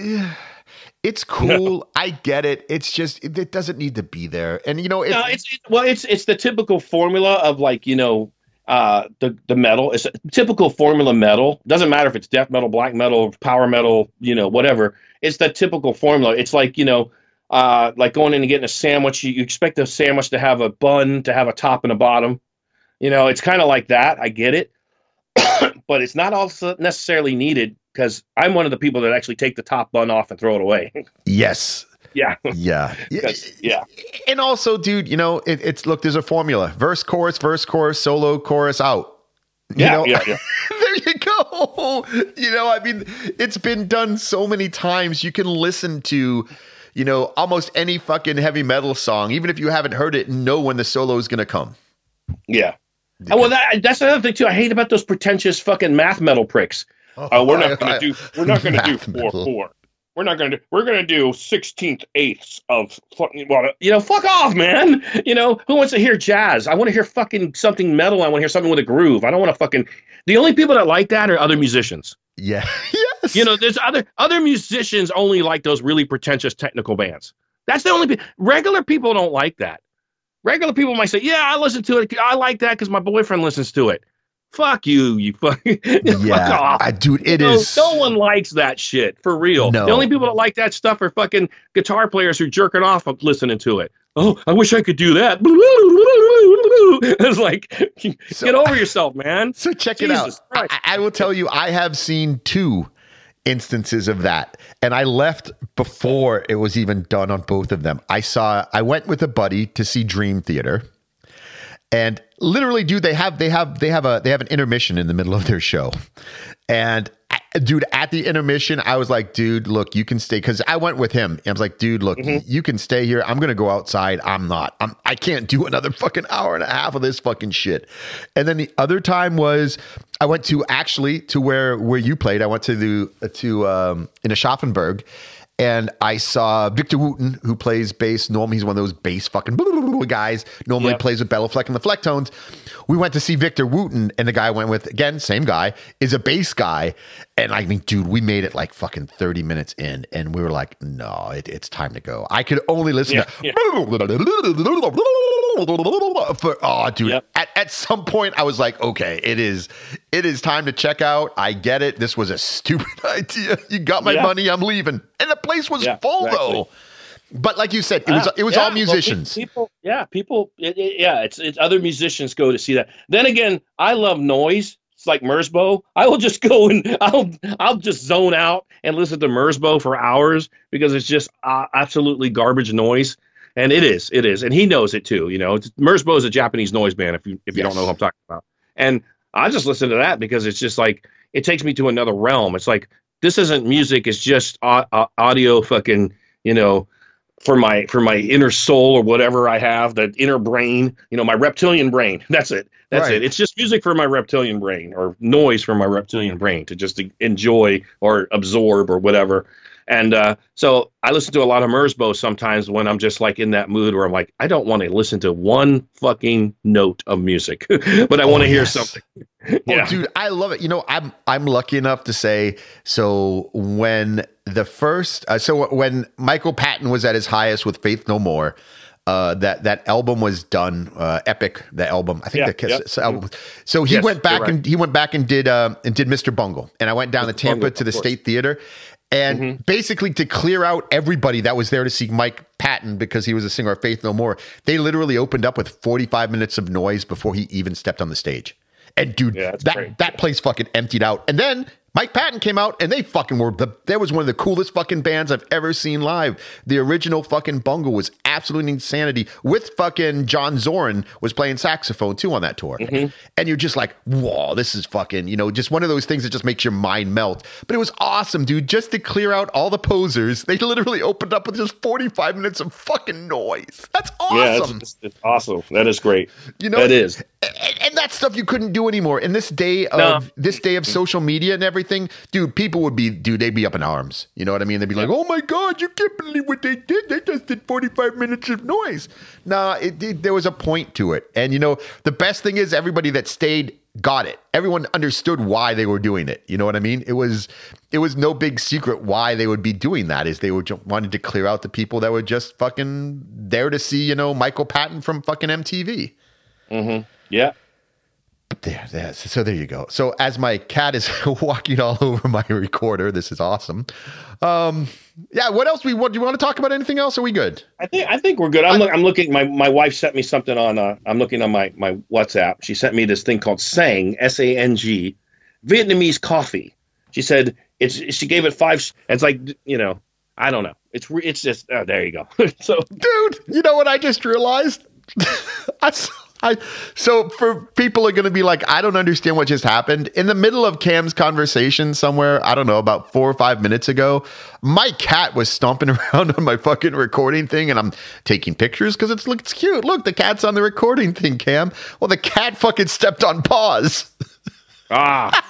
Speaker 1: it's cool. I get it. It's just it, it doesn't need to be there. And you know, if,
Speaker 2: No, it's well, it's it's the typical formula of like you know uh, the the metal. It's a typical formula metal. Doesn't matter if it's death metal, black metal, power metal, you know, whatever. It's the typical formula. It's like you know. Uh, like going in and getting a sandwich, you, you expect a sandwich to have a bun, to have a top and a bottom. You know, it's kind of like that. I get it. But it's not also necessarily needed because I'm one of the people that actually take the top bun off and throw it away.
Speaker 1: yes,
Speaker 2: yeah.
Speaker 1: yeah,
Speaker 2: Yeah.
Speaker 1: And also, dude, you know, it, it's look. There's a formula: verse, chorus, verse, chorus, solo, chorus, out. You
Speaker 2: Yeah,
Speaker 1: know?
Speaker 2: yeah, yeah.
Speaker 1: There you go. You know, I mean, it's been done so many times. You can listen to. You know, almost any fucking heavy metal song, even if you haven't heard it, know when the solo is going to come.
Speaker 2: Yeah. And well, that, that's another thing too. I hate about those pretentious fucking math metal pricks. Oh, uh, we're not going to do. We're not going to do four four. We're not going to. We're going to do sixteenth eighths of fucking. Well, you know, fuck off, man. You know, who wants to hear jazz? I want to hear fucking something metal. I want to hear something with a groove. I don't want to fucking. The only people that like that are other musicians.
Speaker 1: Yeah. Yes.
Speaker 2: You know, there's other other musicians only like those really pretentious technical bands. That's the only pe- regular people don't like that. Regular people might say, "Yeah, I listen to it. I like that because my boyfriend listens to it." Fuck you, you fuck.
Speaker 1: Yeah,
Speaker 2: fuck off.
Speaker 1: I, dude, it
Speaker 2: no,
Speaker 1: is.
Speaker 2: No one likes that shit for real.
Speaker 1: No.
Speaker 2: The only people that like that stuff are fucking guitar players who jerking off of listening to it. Oh, I wish I could do that. It's like,
Speaker 1: So-
Speaker 2: get over yourself, man.
Speaker 1: So check
Speaker 2: Jesus
Speaker 1: it out.
Speaker 2: Christ.
Speaker 1: I, I will tell you, I have seen two instances of that, and I left before it was even done on both of them. I saw. I went with a buddy to see Dream Theater, and literally, dude, they have they have they have a they have an intermission in the middle of their show, and. Dude, at the intermission, I was like, dude, look, you can stay. Because I went with him. I was like, dude, look,
Speaker 2: Mm-hmm.
Speaker 1: you can stay here. I'm going to go outside. I'm not. I'm, I can't do another fucking hour and a half of this fucking shit. And then the other time was I went to actually to where where you played. I went to the to um, in Aschaffenburg. And I saw Victor Wooten, who plays bass. Normally, he's one of those bass fucking guys. Normally
Speaker 2: Yep.
Speaker 1: plays with Bella Fleck and the Flecktones. We went to see Victor Wooten, and the guy I went with, again, same guy, is a bass guy. And I mean, dude, we made it like fucking thirty minutes in, and we were like, no, it, it's time to go. I could only listen
Speaker 2: Yeah,
Speaker 1: to.
Speaker 2: yeah.
Speaker 1: For, oh, dude,
Speaker 2: Yep.
Speaker 1: at, at some point, I was like, okay, it is it is time to check out. I get it. This was a stupid idea. You got my
Speaker 2: Yeah.
Speaker 1: money. I'm leaving. And the place was
Speaker 2: Yeah,
Speaker 1: full,
Speaker 2: exactly.
Speaker 1: though. But like you said, it was
Speaker 2: Ah,
Speaker 1: it was
Speaker 2: yeah,
Speaker 1: all
Speaker 2: well,
Speaker 1: musicians.
Speaker 2: people, yeah, people, it, it- yeah, it's it's other musicians go to see that. Then again, I love noise, it's like Merzbow, I will just go and I'll I'll just zone out and listen to Merzbow for hours because it's just uh, absolutely garbage noise. And it is, it is, and he knows it too. You know, Merzbow is a Japanese noise band. If you if you yes. don't know who I'm talking about, and I just listen to that because it's just like it takes me to another realm. It's like this isn't music; it's just uh, uh, audio, fucking, you know, for my for my inner soul or whatever I have, that inner brain. You know, my reptilian brain. That's it. That's right. it. It's just music for my reptilian brain, or noise for my reptilian brain to just enjoy or absorb or whatever. And uh, so I listen to a lot of Merzbow sometimes when I'm just like in that mood where I'm like, I don't want to listen to one fucking note of music, but I want to oh, hear yes. something. yeah.
Speaker 1: Oh, dude, I love it. You know, I'm I'm lucky enough to say, so when the first, uh, so when Michael Patton was at his highest with Faith No More, uh, that that album was done, uh, Epic, the album. I think
Speaker 2: yeah,
Speaker 1: the
Speaker 2: yep.
Speaker 1: so, album. So he
Speaker 2: yes,
Speaker 1: went back
Speaker 2: right.
Speaker 1: and he went back and did uh, and did Mister Bungle, and I went down
Speaker 2: Mister
Speaker 1: to Tampa
Speaker 2: Bungle,
Speaker 1: to the
Speaker 2: of course.
Speaker 1: State Theater. And mm-hmm. basically to clear out everybody that was there to see Mike Patton because he was a singer of Faith No More, they literally opened up with forty-five minutes of noise before he even stepped on the stage. And dude,
Speaker 2: yeah,
Speaker 1: that,
Speaker 2: great.
Speaker 1: that place fucking emptied out. And then Mike Patton came out and they fucking were the, that was one of the coolest fucking bands I've ever seen live. The original fucking Bungle was absolute insanity with fucking John Zorn was playing saxophone too on that tour. Mm-hmm. And you're just like, whoa, this is fucking, you know, just one of those things that just makes your mind melt. But it was awesome, dude. Just to clear out all the posers, they literally opened up with just forty-five minutes of fucking noise. That's awesome.
Speaker 2: Yeah, it's, it's awesome. That is great.
Speaker 1: You know,
Speaker 2: that is.
Speaker 1: And, and that's stuff you couldn't do anymore. In this day of no. this day of social media and everything, dude, people would be, dude, they'd be up in arms. You know what I mean? They'd be like, oh my God, you can't believe what they did. They just did forty-five minutes of noise. Nah, it, it, there was a point to it. And, you know, the best thing is everybody that stayed got it. Everyone understood why they were doing it. You know what I mean? It was, it was no big secret why they would be doing that, is they were just wanted to clear out the people that were just fucking there to see, you know, Michael Patton from fucking M T V.
Speaker 2: Mm-hmm. Yeah.
Speaker 1: There, there. So there you go. So as my cat is walking all over my recorder, this is awesome. Um, yeah. What else? We what do you want to talk about? Anything else? Are we good?
Speaker 2: I think I think we're good. I'm, I, look, I'm looking. My my wife sent me something on. Uh, I'm looking on my my WhatsApp. She sent me this thing called Sang, S A N G, Vietnamese coffee. She said it's. She gave it five. It's like, you know, I don't know. It's it's just. Oh, there you go. So,
Speaker 1: dude, you know what I just realized? I saw. I, so for people are going to be like, I don't understand what just happened. In the middle of Cam's conversation somewhere, I don't know, about four or five minutes ago, my cat was stomping around on my fucking recording thing, and I'm taking pictures because it's looks cute. Look, the cat's on the recording thing, Cam. Well, the cat fucking stepped on pause.
Speaker 2: Ah.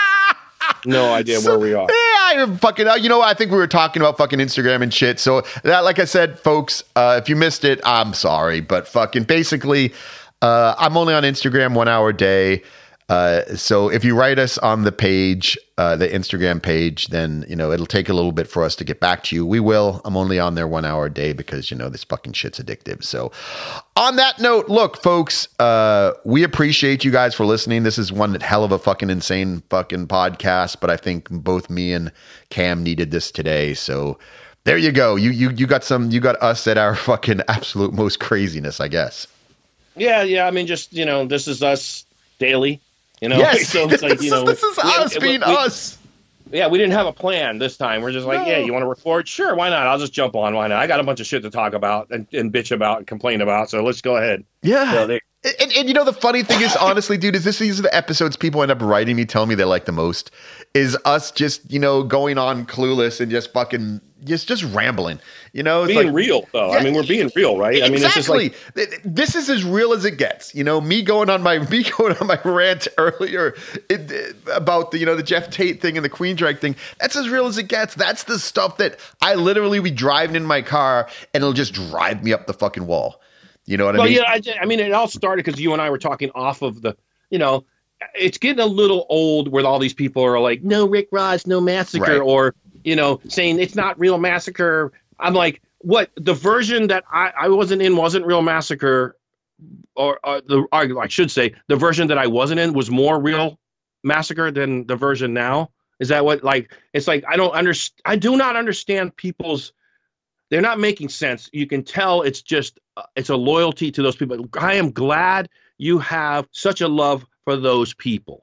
Speaker 2: No idea
Speaker 1: so,
Speaker 2: where we are.
Speaker 1: Yeah, I fucking. You know, I think we were talking about fucking Instagram and shit. So that, like I said, folks, uh, if you missed it, I'm sorry, but fucking basically. Uh, I'm only on Instagram one hour a day. Uh, so if you write us on the page, uh, the Instagram page, then, you know, it'll take a little bit for us to get back to you. We will. I'm only on there one hour a day because, you know, this fucking shit's addictive. So on that note, look, folks, uh, we appreciate you guys for listening. This is one hell of a fucking insane fucking podcast, but I think both me and Cam needed this today. So there you go. You, you, you got some, you got us at our fucking absolute most craziness, I guess.
Speaker 2: Yeah, yeah. I mean, just, you know, this is us daily, you know.
Speaker 1: Yes,
Speaker 2: so it's like, you know,
Speaker 1: this is us we, being we, us.
Speaker 2: Yeah, we didn't have a plan this time. We're just like,
Speaker 1: no.
Speaker 2: yeah, you want to record? Sure, why not? I'll just jump on. Why not? I got a bunch of shit to talk about and, and bitch about and complain about. So let's go ahead.
Speaker 1: Yeah.
Speaker 2: So they,
Speaker 1: and, and you know, the funny thing is, honestly, dude, is this these are the episodes people end up writing me, telling me they like the most. Is us just, you know, going on Clueless and just fucking just just rambling. You know, it's
Speaker 2: being
Speaker 1: like,
Speaker 2: real though. Yeah, I mean, we're being real, right?
Speaker 1: Exactly.
Speaker 2: I mean, it's just like
Speaker 1: this is as real as it gets. You know, me going on my me going on my rant earlier it, it, about the you know the Jeff Tate thing and the Queen drag thing. That's as real as it gets. That's the stuff that I literally be driving in my car and it'll just drive me up the fucking wall. You know what
Speaker 2: well,
Speaker 1: I mean?
Speaker 2: Yeah, I, I mean, it all started because you and I were talking off of the, you know, it's getting a little old where all these people are like, no Rick Ross, no Massacre, right. Or, you know, saying it's not Real Massacre. I'm like, what? The version that I, I wasn't in wasn't Real Massacre, or, or the or I should say the version that I wasn't in was more Real Massacre than the version now. Is that what? Like, it's like I don't understand. I do not understand people's. They're not making sense. You can tell it's just uh, it's a loyalty to those people. I am glad you have such a love for those people.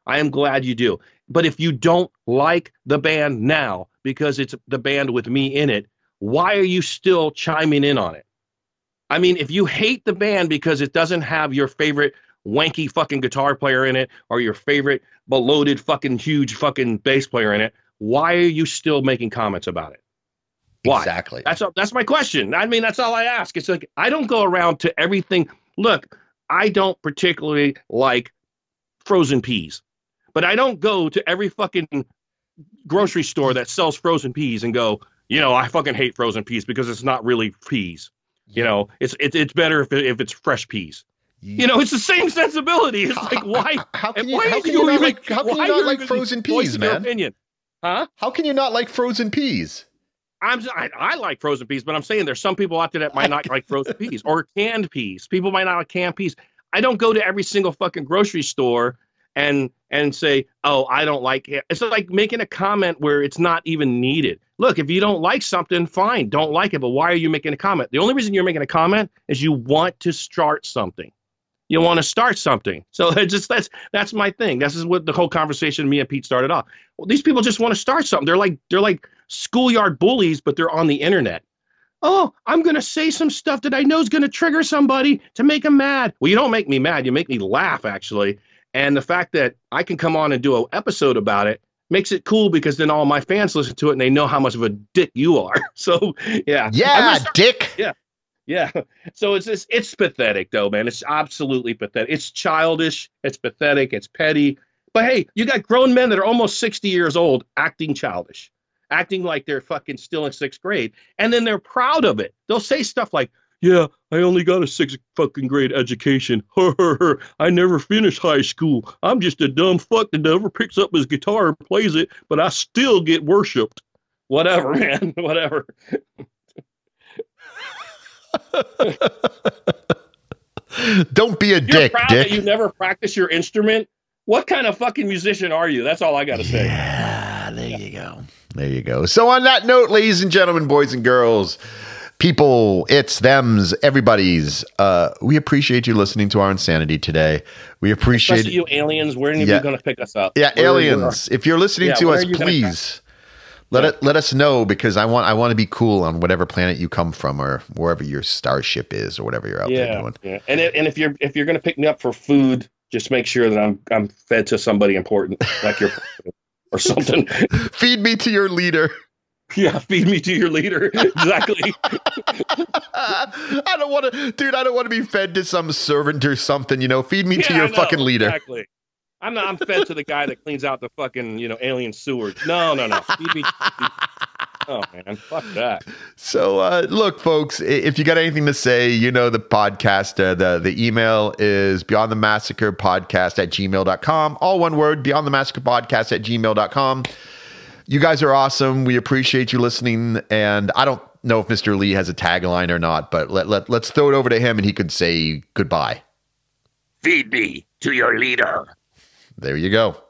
Speaker 2: I am glad you do. But if you don't like the band now because it's the band with me in it, why are you still chiming in on it? I mean, if you hate the band because it doesn't have your favorite wanky fucking guitar player in it or your favorite bloated fucking huge fucking bass player in it, why are you still making comments about it? Why?
Speaker 1: Exactly.
Speaker 2: That's a, that's my question. I mean, that's all I ask. It's like, I don't go around to everything. Look, I don't particularly like frozen peas, but I don't go to every fucking grocery store that sells frozen peas and go, you know, I fucking hate frozen peas because it's not really peas. You know, it's it's it's better if it, if it's fresh peas. You know, it's the same sensibility. It's like, why?
Speaker 1: How can you,
Speaker 2: why
Speaker 1: how
Speaker 2: is
Speaker 1: can you not
Speaker 2: even-
Speaker 1: like, how can
Speaker 2: why
Speaker 1: you not
Speaker 2: you're
Speaker 1: like
Speaker 2: even
Speaker 1: frozen
Speaker 2: voicing
Speaker 1: peas,
Speaker 2: your
Speaker 1: man?
Speaker 2: Opinion? Huh?
Speaker 1: How can you not like frozen peas?
Speaker 2: I'm I, I like frozen peas, but I'm saying there's some people out there that might not like frozen peas or canned peas. People might not like canned peas. I don't go to every single fucking grocery store and and say, oh, I don't like it. It's like making a comment where it's not even needed. Look, if you don't like something, fine, don't like it. But why are you making a comment? The only reason you're making a comment is you want to start something. You want to start something. So it just that's that's my thing. This is what the whole conversation me and Pete started off. Well, these people just want to start something. They're like they're like schoolyard bullies, but they're on the internet. Oh, I'm going to say some stuff that I know is going to trigger somebody to make them mad. Well, you don't make me mad. You make me laugh, actually. And the fact that I can come on and do an episode about it makes it cool because then all my fans listen to it and they know how much of a dick you are. So, yeah.
Speaker 1: Yeah,
Speaker 2: start,
Speaker 1: dick.
Speaker 2: Yeah. Yeah. So it's just, it's pathetic, though, man. It's absolutely pathetic. It's childish. It's pathetic. It's petty. But hey, you got grown men that are almost sixty years old acting childish, acting like they're fucking still in sixth grade. And then they're proud of it. They'll say stuff like, yeah, I only got a sixth fucking grade education. I never finished high school. I'm just a dumb fuck that never picks up his guitar and plays it, but I still get worshipped. Whatever, man. Whatever.
Speaker 1: Don't be a
Speaker 2: You're
Speaker 1: dick,
Speaker 2: proud
Speaker 1: dick.
Speaker 2: that you never practice your instrument. What kind of fucking musician are you? That's all I got to say.
Speaker 1: Yeah, there you go. There you go. So on that note, ladies and gentlemen, boys and girls, people, it's, thems, everybody's, uh, we appreciate you listening to our insanity today. We appreciate
Speaker 2: Especially you aliens. When are
Speaker 1: Yeah.
Speaker 2: you going to pick us up?
Speaker 1: Yeah,
Speaker 2: Where-
Speaker 1: aliens. If you're listening
Speaker 2: Yeah,
Speaker 1: to
Speaker 2: where
Speaker 1: us,
Speaker 2: are you gonna
Speaker 1: please let
Speaker 2: Yeah.
Speaker 1: it let us know because I want I want to be cool on whatever planet you come from or wherever your starship is or whatever you're out there
Speaker 2: Yeah,
Speaker 1: doing.
Speaker 2: yeah. And it, and if you're if you're going to pick me up for food, just make sure that I'm I'm fed to somebody important, like your or something.
Speaker 1: Feed me to your leader.
Speaker 2: Yeah, feed me to your leader. Exactly.
Speaker 1: I don't want to, dude. I don't want to be fed to some servant or something. You know, feed me to
Speaker 2: Yeah,
Speaker 1: your
Speaker 2: I know,
Speaker 1: fucking leader.
Speaker 2: Exactly. I'm not. I'm fed to the guy that cleans out the fucking you know alien sewers. No, no, no. Feed me. Oh man, fuck that.
Speaker 1: So, uh, look, folks, i- if you got anything to say, you know, the podcast, uh, the, the email is beyond the massacre podcast at gmail dot com. All one word, beyond the massacre podcast at gmail dot com. You guys are awesome. We appreciate you listening. And I don't know if Mister Lee has a tagline or not, but let, let, let's throw it over to him and he could say goodbye.
Speaker 2: Feed me to your leader.
Speaker 1: There you go.